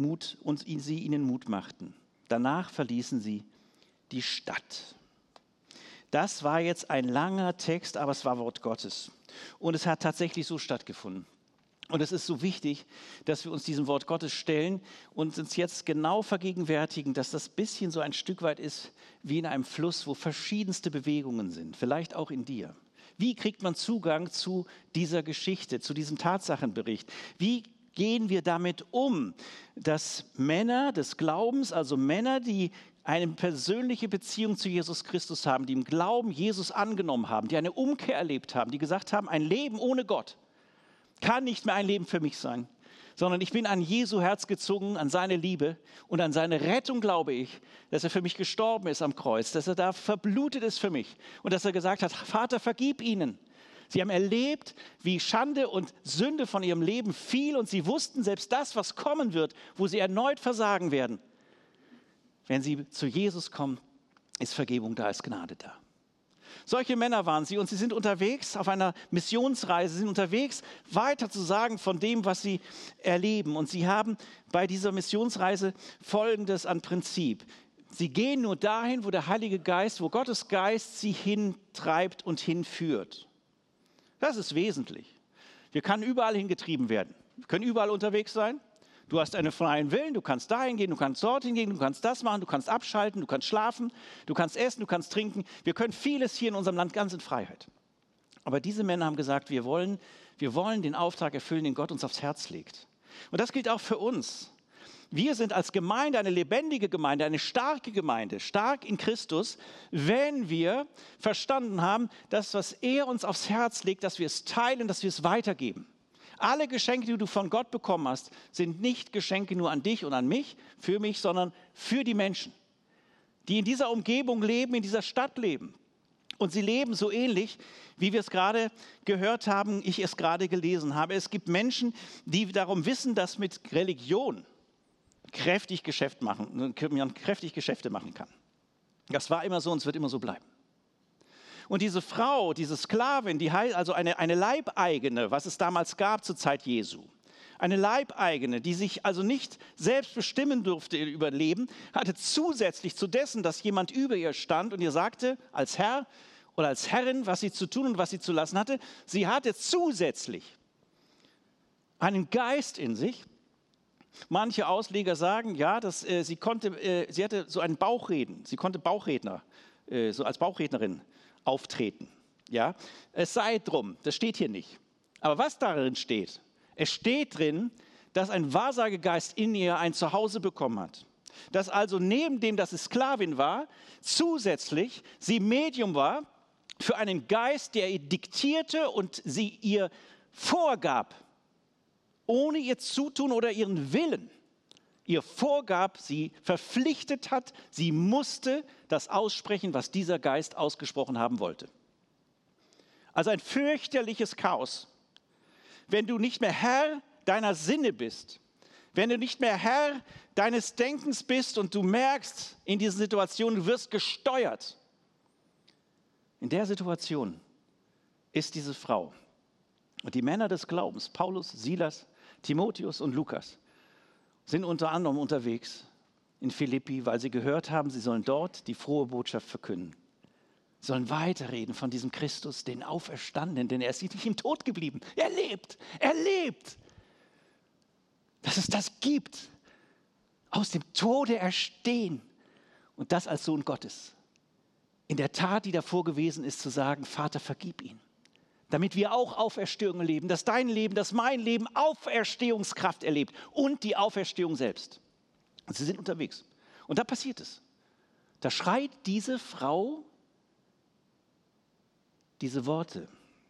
Mut machten. Danach verließen sie die Stadt. Das war jetzt ein langer Text, aber es war Wort Gottes. Und es hat tatsächlich so stattgefunden. Und es ist so wichtig, dass wir uns diesem Wort Gottes stellen und uns jetzt genau vergegenwärtigen, dass das bisschen so ein Stück weit ist wie in einem Fluss, wo verschiedenste Bewegungen sind, vielleicht auch in dir. Wie kriegt man Zugang zu dieser Geschichte, zu diesem Tatsachenbericht? Wie gehen wir damit um, dass Männer des Glaubens, also Männer, die eine persönliche Beziehung zu Jesus Christus haben, die im Glauben Jesus angenommen haben, die eine Umkehr erlebt haben, die gesagt haben, ein Leben ohne Gott kann nicht mehr ein Leben für mich sein, sondern ich bin an Jesu Herz gezogen, an seine Liebe und an seine Rettung glaube ich, dass er für mich gestorben ist am Kreuz, dass er da verblutet ist für mich und dass er gesagt hat, Vater, vergib ihnen. Sie haben erlebt, wie Schande und Sünde von ihrem Leben fiel und sie wussten selbst das, was kommen wird, wo sie erneut versagen werden. Wenn sie zu Jesus kommen, ist Vergebung da, ist Gnade da. Solche Männer waren sie und sie sind unterwegs auf einer Missionsreise, sind unterwegs weiter zu sagen von dem, was sie erleben. Und sie haben bei dieser Missionsreise Folgendes an Prinzip. Sie gehen nur dahin, wo der Heilige Geist, wo Gottes Geist sie hintreibt und hinführt. Das ist wesentlich. Wir können überall hingetrieben werden. Wir können überall unterwegs sein. Du hast einen freien Willen, du kannst dahin gehen, du kannst dorthin gehen, du kannst das machen, du kannst abschalten, du kannst schlafen, du kannst essen, du kannst trinken. Wir können vieles hier in unserem Land ganz in Freiheit. Aber diese Männer haben gesagt, wir wollen den Auftrag erfüllen, den Gott uns aufs Herz legt. Und das gilt auch für uns. Wir sind als Gemeinde eine lebendige Gemeinde, eine starke Gemeinde, stark in Christus, wenn wir verstanden haben, dass was er uns aufs Herz legt, dass wir es teilen, dass wir es weitergeben. Alle Geschenke, die du von Gott bekommen hast, sind nicht Geschenke nur an dich und an mich, für mich, sondern für die Menschen, die in dieser Umgebung leben, in dieser Stadt leben. Und sie leben so ähnlich, wie wir es gerade gehört haben, ich es gerade gelesen habe. Es gibt Menschen, die darum wissen, dass mit Religion kräftig Geschäfte machen kann. Das war immer so und es wird immer so bleiben. Und diese Frau, diese Sklavin, die heißt also eine Leibeigene, was es damals gab zur Zeit Jesu. Eine Leibeigene, die sich also nicht selbst bestimmen durfte über Leben, hatte zusätzlich zu dessen, dass jemand über ihr stand und ihr sagte, als Herr oder als Herrin, was sie zu tun und was sie zu lassen hatte, sie hatte zusätzlich einen Geist in sich. Manche Ausleger sagen, ja, dass sie hatte so einen Bauchreden, sie konnte so als Bauchrednerin auftreten. Ja? Es sei drum, das steht hier nicht. Aber was darin steht, es steht drin, dass ein Wahrsagegeist in ihr ein Zuhause bekommen hat. Dass also neben dem, dass sie Sklavin war, zusätzlich sie Medium war für einen Geist, der ihr diktierte und sie ihr vorgab, ohne ihr Zutun oder ihren Willen, ihr vorgab, sie verpflichtet hat, sie musste das aussprechen, was dieser Geist ausgesprochen haben wollte. Also ein fürchterliches Chaos. Wenn du nicht mehr Herr deiner Sinne bist, wenn du nicht mehr Herr deines Denkens bist und du merkst in dieser Situation, du wirst gesteuert. In der Situation ist diese Frau und die Männer des Glaubens, Paulus, Silas, Timotheus und Lukas, sind unter anderem unterwegs in Philippi, weil sie gehört haben, sie sollen dort die frohe Botschaft verkünden. Sie sollen weiterreden von diesem Christus, den Auferstandenen, denn er ist nicht im Tod geblieben. Er lebt. Dass es das gibt, aus dem Tode erstehen und das als Sohn Gottes. In der Tat, die davor gewesen ist, zu sagen, Vater, vergib ihn. Damit wir auch Auferstehung erleben, dass dein Leben, dass mein Leben Auferstehungskraft erlebt und die Auferstehung selbst. Und sie sind unterwegs. Und da passiert es. Da schreit diese Frau diese Worte.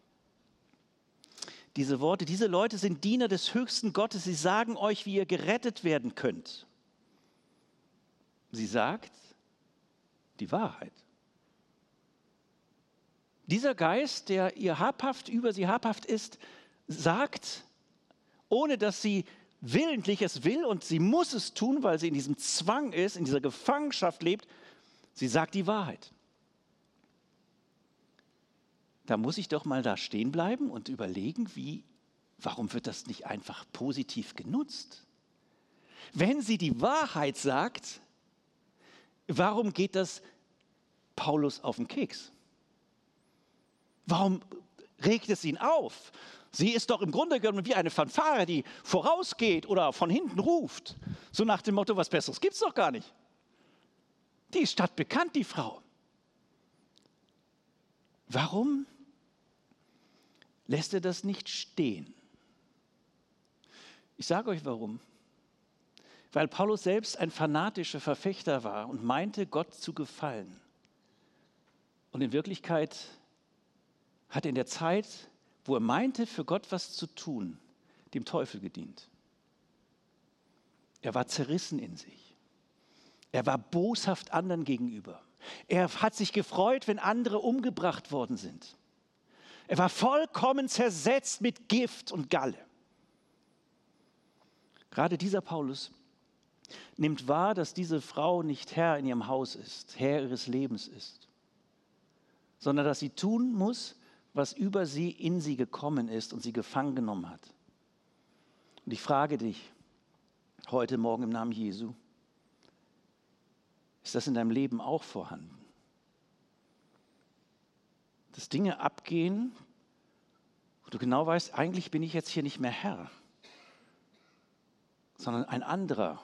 Diese Leute sind Diener des höchsten Gottes. Sie sagen euch, wie ihr gerettet werden könnt. Sie sagt die Wahrheit. Dieser Geist, der über sie habhaft ist, sagt, ohne dass sie willentlich es will und sie muss es tun, weil sie in diesem Zwang ist, in dieser Gefangenschaft lebt, sie sagt die Wahrheit. Da muss ich doch mal da stehen bleiben und überlegen, warum wird das nicht einfach positiv genutzt? Wenn sie die Wahrheit sagt, warum geht das Paulus auf den Keks? Warum regt es ihn auf? Sie ist doch im Grunde genommen wie eine Fanfare, die vorausgeht oder von hinten ruft. So nach dem Motto, was Besseres gibt es doch gar nicht. Die ist stadtbekannt, die Frau. Warum lässt er das nicht stehen? Ich sage euch warum. Weil Paulus selbst ein fanatischer Verfechter war und meinte, Gott zu gefallen. Und in Wirklichkeit hat er in der Zeit, wo er meinte, für Gott was zu tun, dem Teufel gedient. Er war zerrissen in sich. Er war boshaft anderen gegenüber. Er hat sich gefreut, wenn andere umgebracht worden sind. Er war vollkommen zersetzt mit Gift und Galle. Gerade dieser Paulus nimmt wahr, dass diese Frau nicht Herr in ihrem Haus ist, Herr ihres Lebens ist, sondern dass sie tun muss, was über sie in sie gekommen ist und sie gefangen genommen hat. Und ich frage dich heute Morgen im Namen Jesu, ist das in deinem Leben auch vorhanden? Dass Dinge abgehen, wo du genau weißt, eigentlich bin ich jetzt hier nicht mehr Herr, sondern ein anderer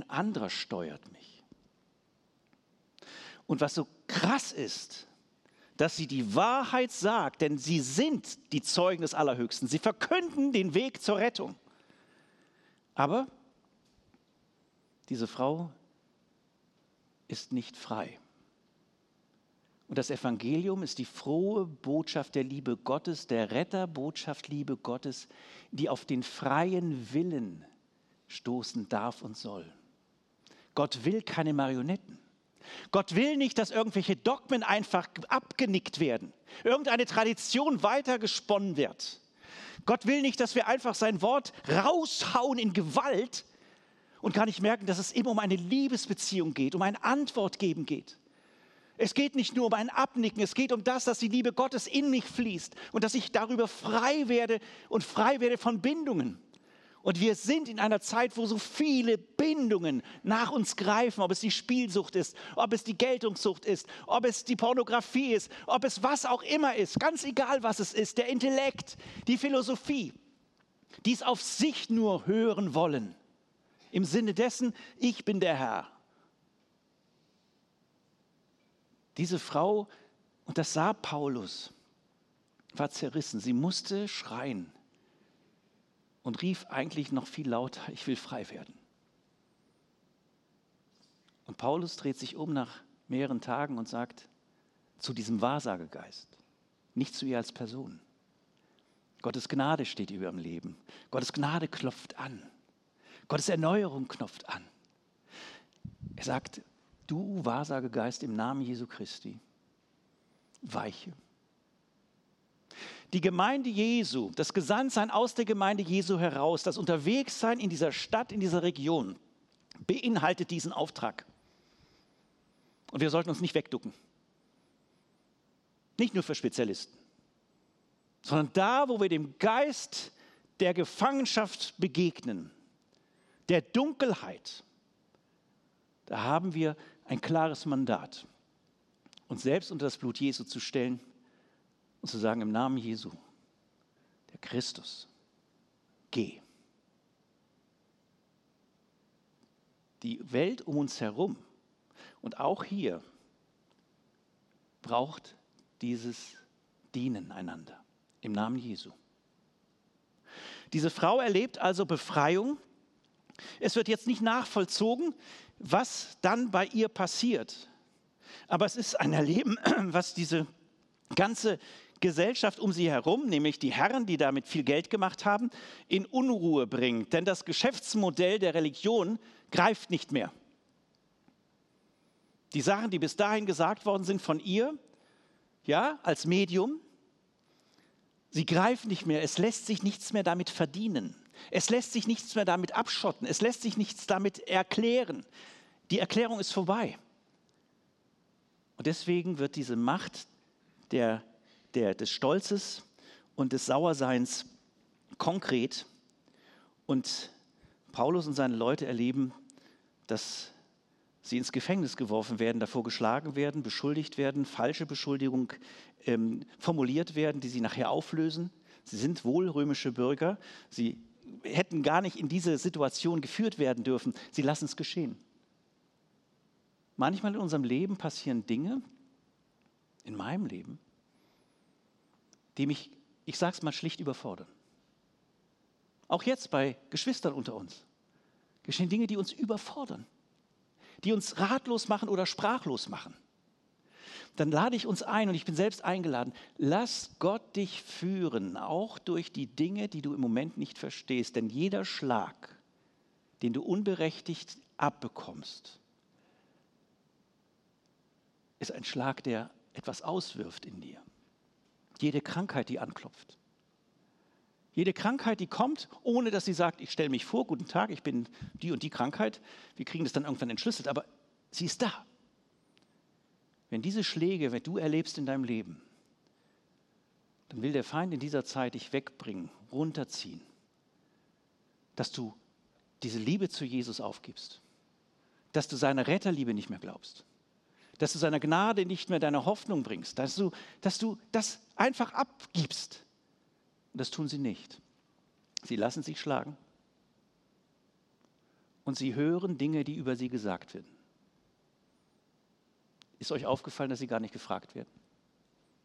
steuert mich. Und was so krass ist, dass sie die Wahrheit sagt, denn sie sind die Zeugen des Allerhöchsten. Sie verkünden den Weg zur Rettung. Aber diese Frau ist nicht frei. Und das Evangelium ist die frohe Botschaft der Liebe Gottes, der Retterbotschaft Liebe Gottes, die auf den freien Willen stoßen darf und soll. Gott will keine Marionetten. Gott will nicht, dass irgendwelche Dogmen einfach abgenickt werden, irgendeine Tradition weitergesponnen wird. Gott will nicht, dass wir einfach sein Wort raushauen in Gewalt und gar nicht merken, dass es eben um eine Liebesbeziehung geht, um ein Antwort geben geht. Es geht nicht nur um ein Abnicken, es geht um das, dass die Liebe Gottes in mich fließt und dass ich darüber frei werde und frei werde von Bindungen. Und wir sind in einer Zeit, wo so viele Bindungen nach uns greifen, ob es die Spielsucht ist, ob es die Geltungssucht ist, ob es die Pornografie ist, ob es was auch immer ist, ganz egal was es ist, der Intellekt, die Philosophie, die es auf sich nur hören wollen. Im Sinne dessen, ich bin der Herr. Diese Frau, und das sah Paulus, war zerrissen. Sie musste schreien und rief eigentlich noch viel lauter, ich will frei werden. Und Paulus dreht sich um nach mehreren Tagen und sagt zu diesem Wahrsagegeist, nicht zu ihr als Person. Gottes Gnade steht über ihrem Leben. Gottes Gnade klopft an. Gottes Erneuerung klopft an. Er sagt, du Wahrsagegeist im Namen Jesu Christi, weiche. Die Gemeinde Jesu, das Gesandtsein aus der Gemeinde Jesu heraus, das Unterwegssein in dieser Stadt, in dieser Region, beinhaltet diesen Auftrag. Und wir sollten uns nicht wegducken. Nicht nur für Spezialisten, sondern da, wo wir dem Geist der Gefangenschaft begegnen, der Dunkelheit, da haben wir ein klares Mandat, uns selbst unter das Blut Jesu zu stellen und zu sagen, im Namen Jesu, der Christus, geh. Die Welt um uns herum und auch hier braucht dieses Dienen einander, im Namen Jesu. Diese Frau erlebt also Befreiung. Es wird jetzt nicht nachvollzogen, was dann bei ihr passiert. Aber es ist ein Erleben, was diese ganze Gesellschaft um sie herum, nämlich die Herren, die damit viel Geld gemacht haben, in Unruhe bringt. Denn das Geschäftsmodell der Religion greift nicht mehr. Die Sachen, die bis dahin gesagt worden sind von ihr, ja, als Medium, sie greifen nicht mehr. Es lässt sich nichts mehr damit verdienen. Es lässt sich nichts mehr damit abschotten. Es lässt sich nichts damit erklären. Die Erklärung ist vorbei. Und deswegen wird diese Macht des Stolzes und des Sauerseins konkret. Und Paulus und seine Leute erleben, dass sie ins Gefängnis geworfen werden, davor geschlagen werden, beschuldigt werden, falsche Beschuldigungen formuliert werden, die sie nachher auflösen. Sie sind wohl römische Bürger. Sie hätten gar nicht in diese Situation geführt werden dürfen. Sie lassen es geschehen. Manchmal in unserem Leben passieren Dinge, in meinem Leben, die mich, ich sage es mal schlicht, überfordern. Auch jetzt bei Geschwistern unter uns geschehen Dinge, die uns überfordern, die uns ratlos machen oder sprachlos machen. Dann lade ich uns ein, und ich bin selbst eingeladen, lass Gott dich führen, auch durch die Dinge, die du im Moment nicht verstehst. Denn jeder Schlag, den du unberechtigt abbekommst, ist ein Schlag, der etwas auswirft in dir. Jede Krankheit, die anklopft. Jede Krankheit, die kommt, ohne dass sie sagt, ich stelle mich vor, guten Tag, ich bin die und die Krankheit. Wir kriegen das dann irgendwann entschlüsselt, aber sie ist da. Wenn diese Schläge, wenn du erlebst in deinem Leben, dann will der Feind in dieser Zeit dich wegbringen, runterziehen, dass du diese Liebe zu Jesus aufgibst, dass du seine Retterliebe nicht mehr glaubst, dass du seiner Gnade nicht mehr deine Hoffnung bringst, dass du das einfach abgibst. Und das tun sie nicht. Sie lassen sich schlagen und sie hören Dinge, die über sie gesagt werden. Ist euch aufgefallen, dass sie gar nicht gefragt werden?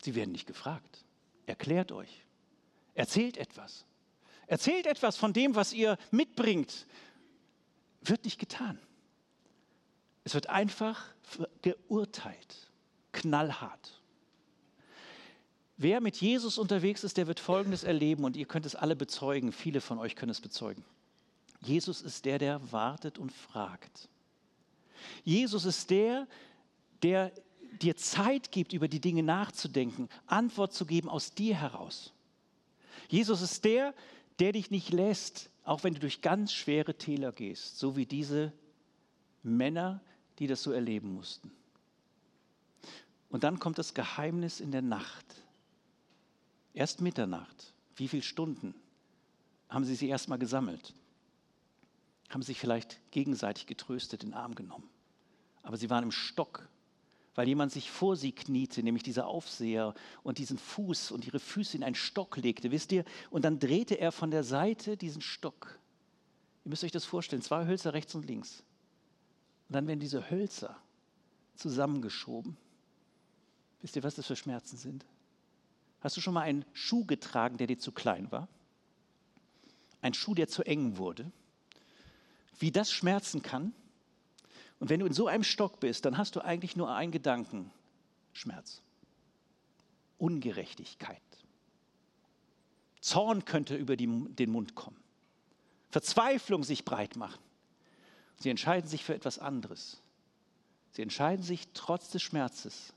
Sie werden nicht gefragt. Erklärt euch. Erzählt etwas. Erzählt etwas von dem, was ihr mitbringt. Wird nicht getan. Es wird einfach geurteilt. Knallhart. Wer mit Jesus unterwegs ist, der wird Folgendes erleben und ihr könnt es alle bezeugen. Viele von euch können es bezeugen. Jesus ist der, der wartet und fragt. Jesus ist der, der dir Zeit gibt, über die Dinge nachzudenken, Antwort zu geben aus dir heraus. Jesus ist der, der dich nicht lässt, auch wenn du durch ganz schwere Täler gehst, so wie diese Männer, die das so erleben mussten. Und dann kommt das Geheimnis in der Nacht. Erst Mitternacht. Wie viele Stunden haben sie sich erstmal gesammelt? Haben sich vielleicht gegenseitig getröstet, in den Arm genommen. Aber sie waren im Stock, weil jemand sich vor sie kniete, nämlich dieser Aufseher, und diesen Fuß und ihre Füße in einen Stock legte, wisst ihr? Und dann drehte er von der Seite diesen Stock. Ihr müsst euch das vorstellen, 2 Hölzer rechts und links. Und dann werden diese Hölzer zusammengeschoben. Wisst ihr, was das für Schmerzen sind? Hast du schon mal einen Schuh getragen, der dir zu klein war? Ein Schuh, der zu eng wurde? Wie das schmerzen kann? Und wenn du in so einem Stock bist, dann hast du eigentlich nur einen Gedanken: Schmerz, Ungerechtigkeit. Zorn könnte über den Mund kommen. Verzweiflung sich breit machen. Sie entscheiden sich für etwas anderes. Sie entscheiden sich trotz des Schmerzes,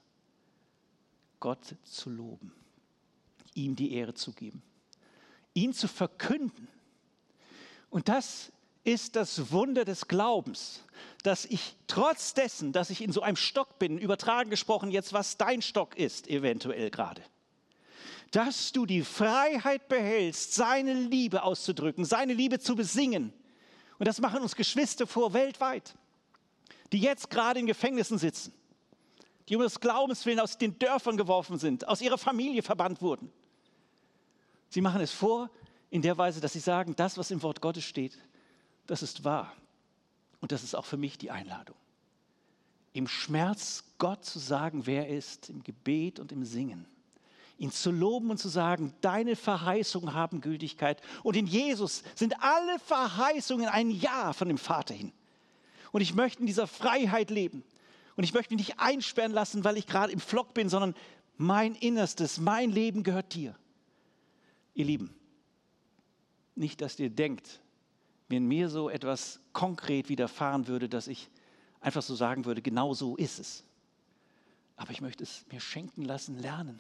Gott zu loben, ihm die Ehre zu geben, ihn zu verkünden. Und das ist das Wunder des Glaubens, dass ich trotz dessen, dass ich in so einem Stock bin, übertragen gesprochen jetzt, was dein Stock ist, eventuell gerade, dass du die Freiheit behältst, seine Liebe auszudrücken, seine Liebe zu besingen. Und das machen uns Geschwister vor weltweit, die jetzt gerade in Gefängnissen sitzen, die um des Glaubens willen aus den Dörfern geworfen sind, aus ihrer Familie verbannt wurden. Sie machen es vor in der Weise, dass sie sagen, das, was im Wort Gottes steht, das ist wahr. Und das ist auch für mich die Einladung. Im Schmerz Gott zu sagen, wer er ist, im Gebet und im Singen. Ihn zu loben und zu sagen, deine Verheißungen haben Gültigkeit. Und in Jesus sind alle Verheißungen ein Ja von dem Vater hin. Und ich möchte in dieser Freiheit leben. Und ich möchte mich nicht einsperren lassen, weil ich gerade im Flock bin, sondern mein Innerstes, mein Leben gehört dir. Ihr Lieben, nicht, dass ihr denkt, wenn mir so etwas konkret widerfahren würde, dass ich einfach so sagen würde, genau so ist es. Aber ich möchte es mir schenken lassen, lernen.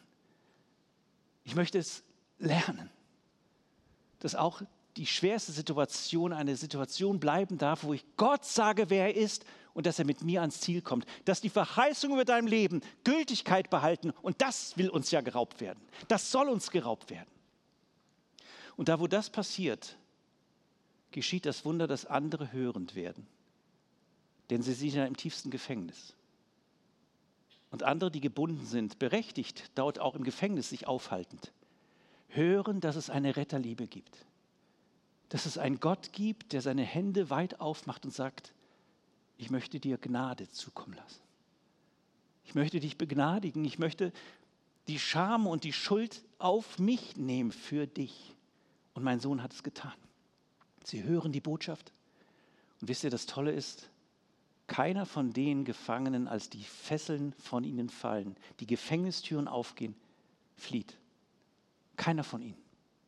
Ich möchte es lernen, dass auch die schwerste Situation eine Situation bleiben darf, wo ich Gott sage, wer er ist und dass er mit mir ans Ziel kommt. Dass die Verheißungen über dein Leben Gültigkeit behalten und das will uns ja geraubt werden. Das soll uns geraubt werden. Und da, wo das passiert, geschieht das Wunder, dass andere hörend werden. Denn sie sind ja im tiefsten Gefängnis. Und andere, die gebunden sind, berechtigt, dort auch im Gefängnis sich aufhaltend, hören, dass es eine Retterliebe gibt. Dass es einen Gott gibt, der seine Hände weit aufmacht und sagt, ich möchte dir Gnade zukommen lassen. Ich möchte dich begnadigen. Ich möchte die Scham und die Schuld auf mich nehmen für dich. Und mein Sohn hat es getan. Sie hören die Botschaft. Und wisst ihr, das Tolle ist, keiner von den Gefangenen, als die Fesseln von ihnen fallen, die Gefängnistüren aufgehen, flieht. Keiner von ihnen.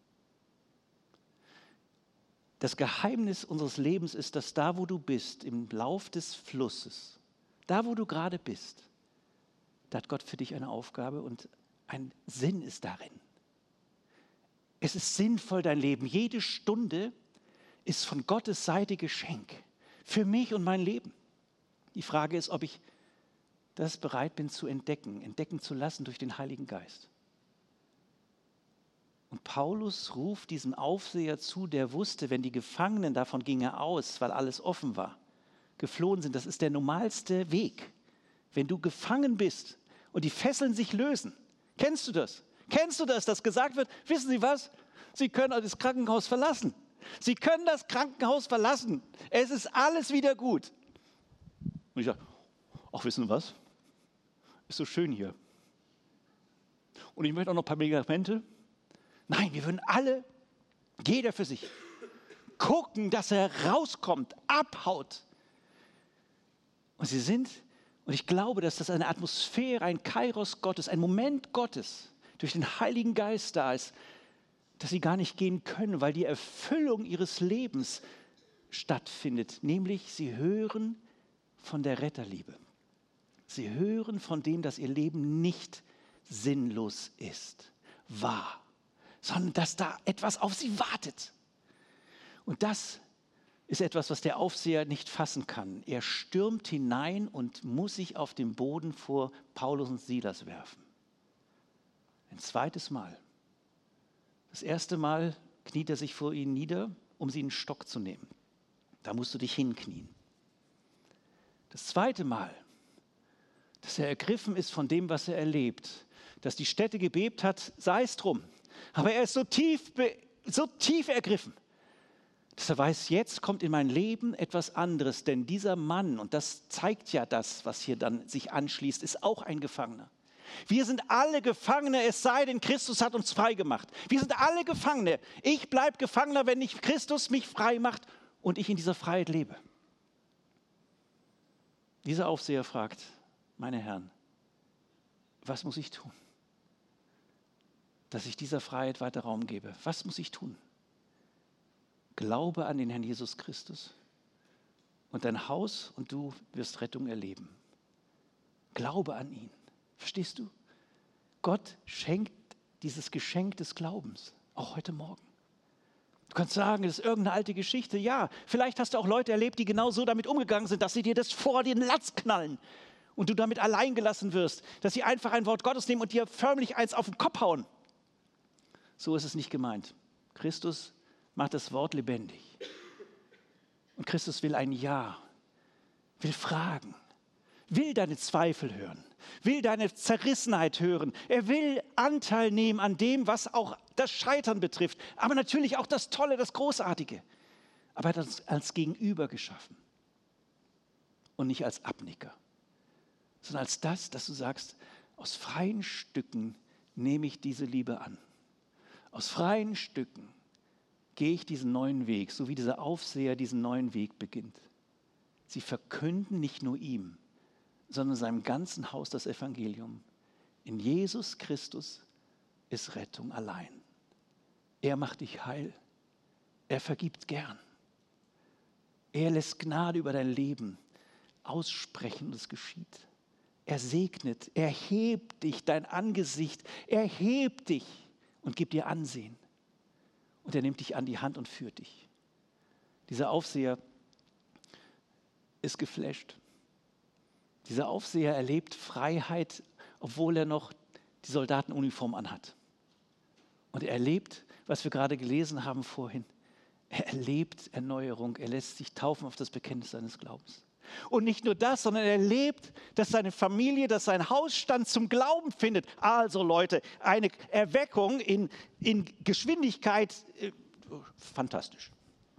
Das Geheimnis unseres Lebens ist, dass da, wo du bist, im Lauf des Flusses, da, wo du gerade bist, da hat Gott für dich eine Aufgabe und ein Sinn ist darin. Es ist sinnvoll, dein Leben. Jede Stunde ist von Gottes Seite Geschenk für mich und mein Leben. Die Frage ist, ob ich das bereit bin zu entdecken zu lassen durch den Heiligen Geist. Und Paulus ruft diesem Aufseher zu, der wusste, wenn die Gefangenen, davon ging er aus, weil alles offen war, geflohen sind. Das ist der normalste Weg. Wenn du gefangen bist und die Fesseln sich lösen. Kennst du das? Kennst du das, dass gesagt wird, wissen Sie was? Sie können das Krankenhaus verlassen. Sie können das Krankenhaus verlassen. Es ist alles wieder gut. Und ich sage, ach, wissen Sie was? Ist so schön hier. und ich möchte auch noch ein paar Medikamente. Nein, wir würden alle, jeder für sich, gucken, dass er rauskommt, abhaut. Und sie sind, und ich glaube, dass das eine Atmosphäre, ein Kairos Gottes, ein Moment Gottes durch den Heiligen Geist da ist, dass sie gar nicht gehen können, weil die Erfüllung ihres Lebens stattfindet. Nämlich, sie hören von der Retterliebe. Sie hören von dem, dass ihr Leben nicht sinnlos ist, wahr, sondern dass da etwas auf sie wartet. Und das ist etwas, was der Aufseher nicht fassen kann. Er stürmt hinein und muss sich auf den Boden vor Paulus und Silas werfen. Ein zweites Mal. Das erste Mal kniet er sich vor ihnen nieder, um sie in den Stock zu nehmen. Da musst du dich hinknien. Das zweite Mal, dass er ergriffen ist von dem, was er erlebt, dass die Stätte gebebt hat, sei es drum. Aber er ist so tief ergriffen, dass er weiß, jetzt kommt in mein Leben etwas anderes. Denn dieser Mann, und das zeigt ja das, was hier dann sich anschließt, ist auch ein Gefangener. Wir sind alle Gefangene, es sei denn, Christus hat uns frei gemacht. Wir sind alle Gefangene. Ich bleibe Gefangener, wenn nicht Christus mich frei macht und ich in dieser Freiheit lebe. Dieser Aufseher fragt, meine Herren, was muss ich tun, dass ich dieser Freiheit weiter Raum gebe? Was muss ich tun? Glaube an den Herrn Jesus Christus und dein Haus und du wirst Rettung erleben. Glaube an ihn. Verstehst du? Gott schenkt dieses Geschenk des Glaubens, auch heute Morgen. Du kannst sagen, das ist irgendeine alte Geschichte. Ja, vielleicht hast du auch Leute erlebt, die genau so damit umgegangen sind, dass sie dir das vor den Latz knallen und du damit allein gelassen wirst, dass sie einfach ein Wort Gottes nehmen und dir förmlich eins auf den Kopf hauen. So ist es nicht gemeint. Christus macht das Wort lebendig. Und Christus will ein Ja, will fragen, will deine Zweifel hören, will deine Zerrissenheit hören. Er will Anteil nehmen an dem, was auch das Scheitern betrifft, aber natürlich auch das Tolle, das Großartige. Aber er hat uns als Gegenüber geschaffen und nicht als Abnicker, sondern als das, dass du sagst, aus freien Stücken nehme ich diese Liebe an. Aus freien Stücken gehe ich diesen neuen Weg, so wie dieser Aufseher diesen neuen Weg beginnt. Sie verkünden nicht nur ihm, sondern seinem ganzen Haus das Evangelium. In Jesus Christus ist Rettung allein. Er macht dich heil. Er vergibt gern. Er lässt Gnade über dein Leben aussprechen und es geschieht. Er segnet, er hebt dich, dein Angesicht, er hebt dich und gibt dir Ansehen. Und er nimmt dich an die Hand und führt dich. Dieser Aufseher ist geflasht. Dieser Aufseher erlebt Freiheit, obwohl er noch die Soldatenuniform anhat. Und er erlebt, was wir gerade gelesen haben vorhin, er erlebt Erneuerung, er lässt sich taufen auf das Bekenntnis seines Glaubens. Und nicht nur das, sondern er erlebt, dass seine Familie, dass sein Hausstand zum Glauben findet. Also Leute, eine Erweckung in Geschwindigkeit, fantastisch.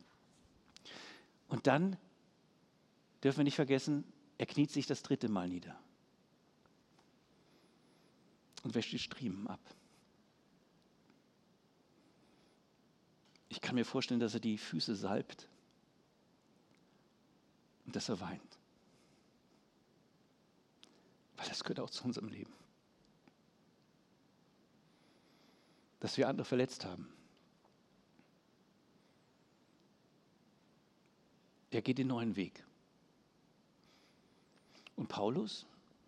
Und dann dürfen wir nicht vergessen, er kniet sich das 3. Mal nieder und wäscht die Striemen ab. Ich kann mir vorstellen, dass er die Füße salbt und dass er weint. Weil das gehört auch zu unserem Leben. Dass wir andere verletzt haben. Er geht den neuen Weg. Und Paulus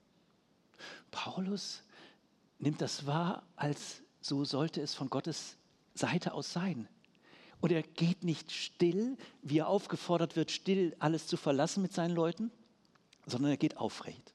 nimmt das wahr, als so sollte es von Gottes Seite aus sein. Und er geht nicht still, wie er aufgefordert wird, still alles zu verlassen mit seinen Leuten, sondern er geht aufrecht.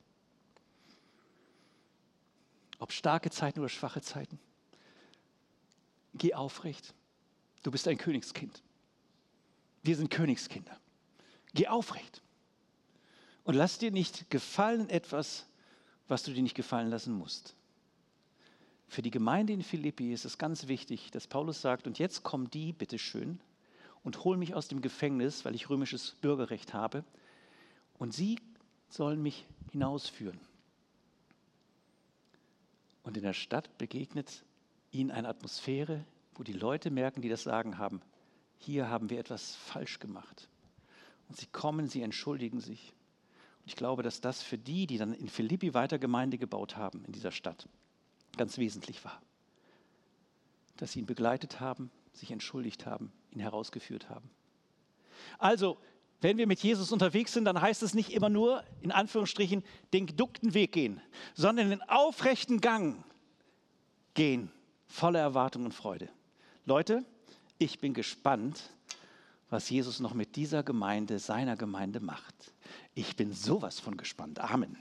Ob starke Zeiten oder schwache Zeiten. Geh aufrecht. Du bist ein Königskind. Wir sind Königskinder. Geh aufrecht. Und lass dir nicht gefallen etwas, was du dir nicht gefallen lassen musst. Für die Gemeinde in Philippi ist es ganz wichtig, dass Paulus sagt, und jetzt kommen die, bitteschön, und holen mich aus dem Gefängnis, weil ich römisches Bürgerrecht habe, und sie sollen mich hinausführen. Und in der Stadt begegnet ihnen eine Atmosphäre, wo die Leute merken, die das Sagen haben, hier haben wir etwas falsch gemacht. Und sie kommen, sie entschuldigen sich. Und ich glaube, dass das für die dann in Philippi weiter Gemeinde gebaut haben in dieser Stadt, ganz wesentlich war. Dass sie ihn begleitet haben, sich entschuldigt haben, ihn herausgeführt haben. Also, wenn wir mit Jesus unterwegs sind, dann heißt es nicht immer nur, in Anführungsstrichen, den geduckten Weg gehen, sondern den aufrechten Gang gehen, voller Erwartung und Freude. Leute, ich bin gespannt, was Jesus noch mit dieser Gemeinde, seiner Gemeinde macht. Ich bin sowas von gespannt. Amen.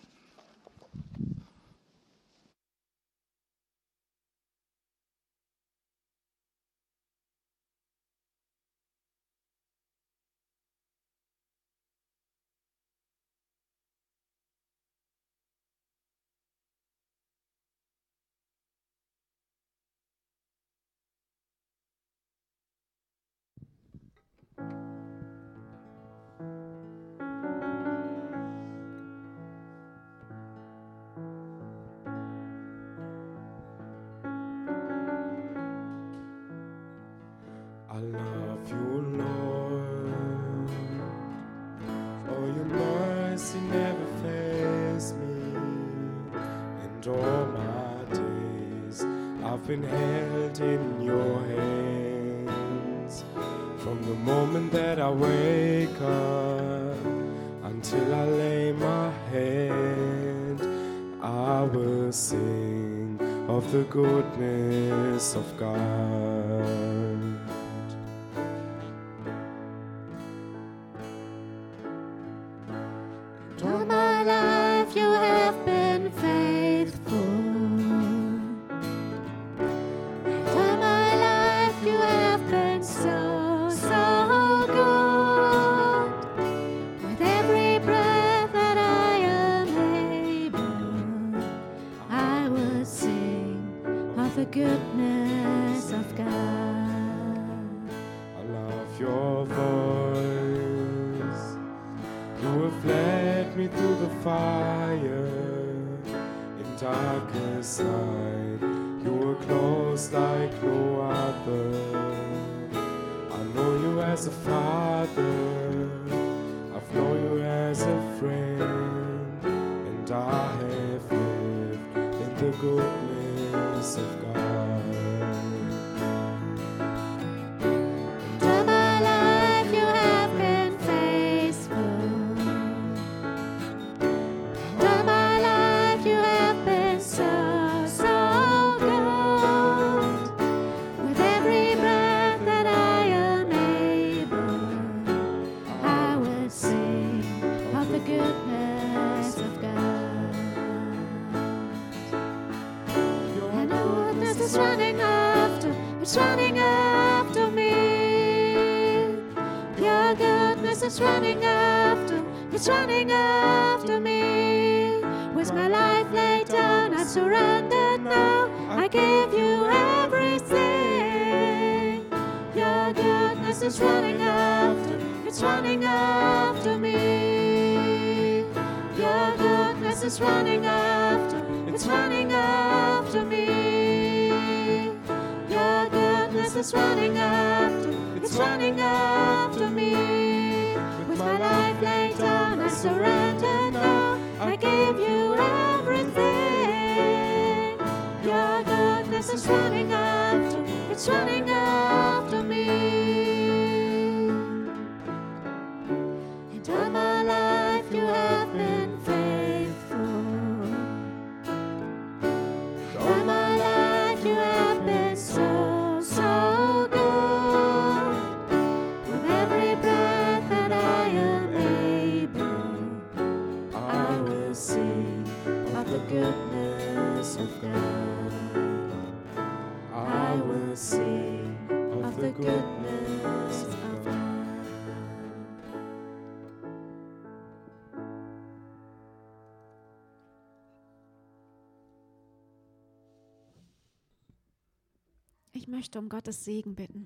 I love you, Lord, for your mercy never fails me, and all my days I've been held in your hands. From the moment that I wake up until I lay my head, I will sing of the goodness of God. All my life you have been faithful. And all my life you have been so, so good. With every breath that I am able, I will sing of the goodness of God. I love your voice. You have led me through the fire in darkest night. You were close like no other. I know you as a father. I've known you as a friend, and I have lived in the goodness of God. All my life you have been faithful. And all my life you have been so, so good. With every breath that I am able, I will sing of the goodness of God. And the goodness is running after, it's running after me. Your goodness is running after, it's running after me. With my life laid down, I surrender now. I give you everything. Your goodness is running after, it's running after me. Your goodness is running after, it's running after me. Your goodness is running after, it's running after me. With my life laid down, I surrender now. I give you everything. Your goodness is running after, it's running after me. And all my life you have been faithful. All my life you have been so, so good. With every breath that I am able, I will sing of the goodness of God. I will sing of the goodness of God. Ich möchte um Gottes Segen bitten.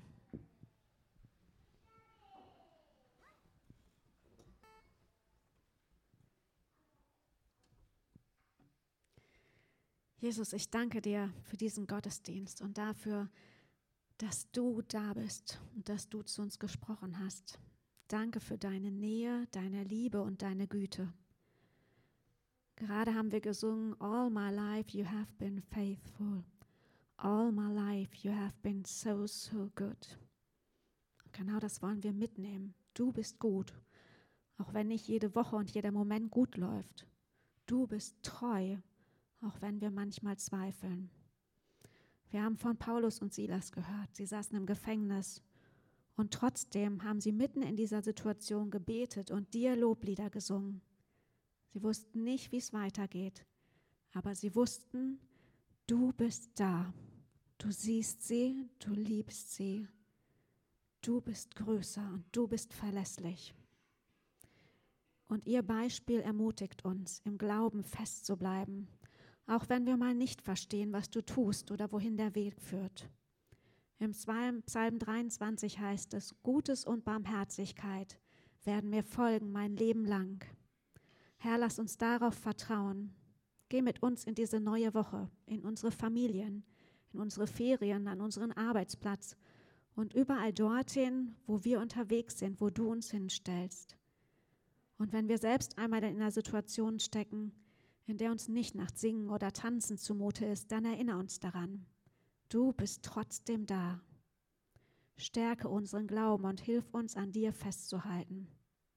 Jesus, ich danke dir für diesen Gottesdienst und dafür, dass du da bist und dass du zu uns gesprochen hast. Danke für deine Nähe, deine Liebe und deine Güte. Gerade haben wir gesungen, All my life you have been faithful. All my life you have been so, so good. Und genau das wollen wir mitnehmen. Du bist gut, auch wenn nicht jede Woche und jeder Moment gut läuft. Du bist treu, auch wenn wir manchmal zweifeln. Wir haben von Paulus und Silas gehört. Sie saßen im Gefängnis und trotzdem haben sie mitten in dieser Situation gebetet und dir Loblieder gesungen. Sie wussten nicht, wie es weitergeht, aber sie wussten, du bist da. Du siehst sie, du liebst sie. Du bist größer und du bist verlässlich. Und ihr Beispiel ermutigt uns, im Glauben festzubleiben, auch wenn wir mal nicht verstehen, was du tust oder wohin der Weg führt. Im Psalm 23 heißt es, Gutes und Barmherzigkeit werden mir folgen mein Leben lang. Herr, lass uns darauf vertrauen. Geh mit uns in diese neue Woche, in unsere Familien, in unsere Ferien, an unseren Arbeitsplatz und überall dorthin, wo wir unterwegs sind, wo du uns hinstellst. Und wenn wir selbst einmal in einer Situation stecken, in der uns nicht nach Singen oder Tanzen zumute ist, dann erinnere uns daran. Du bist trotzdem da. Stärke unseren Glauben und hilf uns, an dir festzuhalten.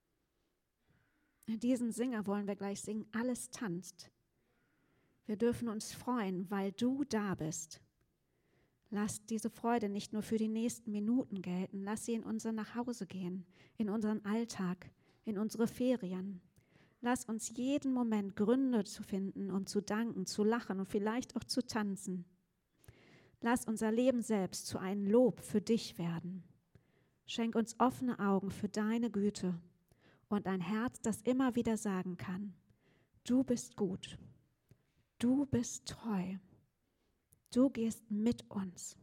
In diesem Singer wollen wir gleich singen, alles tanzt. Wir dürfen uns freuen, weil du da bist. Lass diese Freude nicht nur für die nächsten Minuten gelten, lass sie in unser Nachhause gehen, in unseren Alltag, in unsere Ferien. Lass uns jeden Moment Gründe zu finden, um zu danken, zu lachen und vielleicht auch zu tanzen. Lass unser Leben selbst zu einem Lob für dich werden. Schenk uns offene Augen für deine Güte und ein Herz, das immer wieder sagen kann, du bist gut, du bist treu, du gehst mit uns.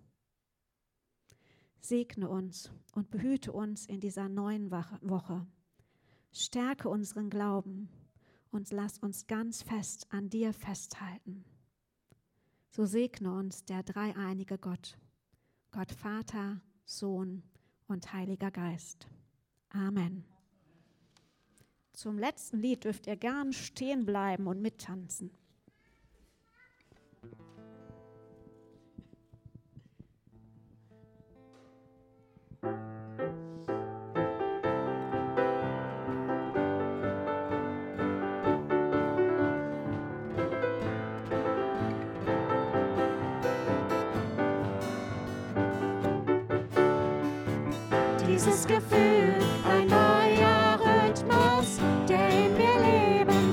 Segne uns und behüte uns in dieser neuen Woche. Stärke unseren Glauben und lass uns ganz fest an dir festhalten. So segne uns der dreieinige Gott, Gott Vater, Sohn und Heiliger Geist. Amen. Zum letzten Lied dürft ihr gern stehen bleiben und mittanzen. Dieses Gefühl, ein neuer Rhythmus, der in mir Leben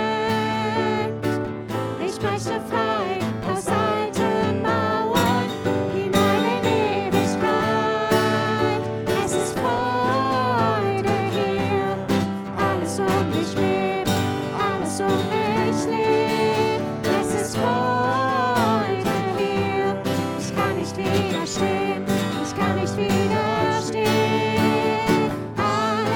weckt. Ich möchte frei aus alten Mauern hinein in Ewigkeit. Es ist Freude hier, alles um mich lebt, alles um mich lebt. Es ist Freude hier, ich kann nicht widerstehen, ich kann nicht widerstehen.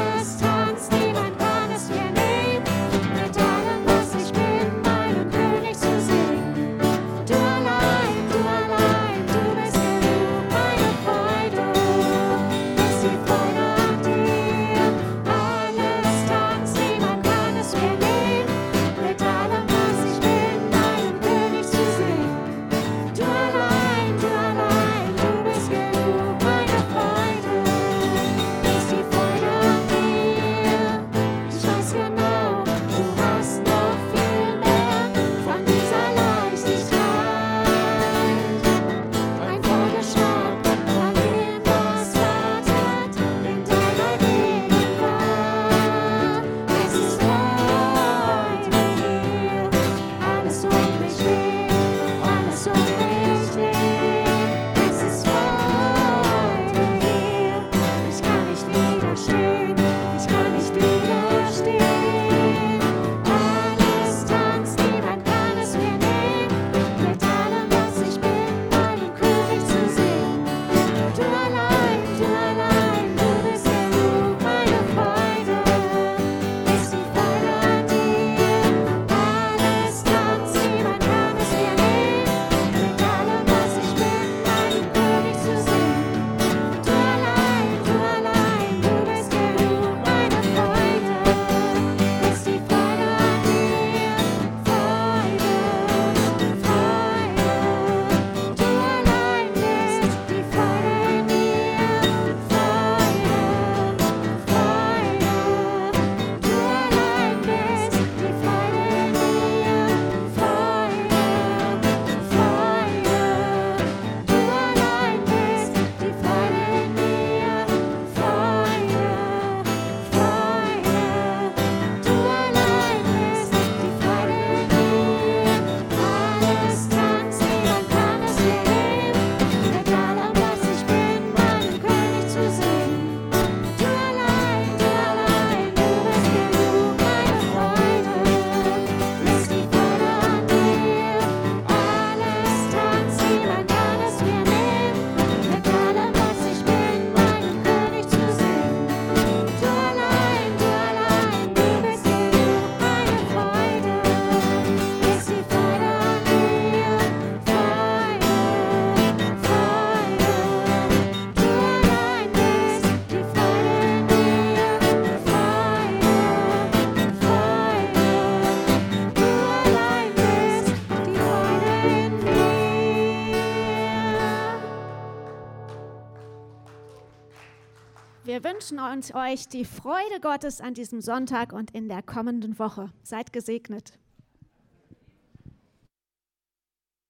wir wünschen euch die Freude Gottes an diesem Sonntag und in der kommenden Woche. Seid gesegnet.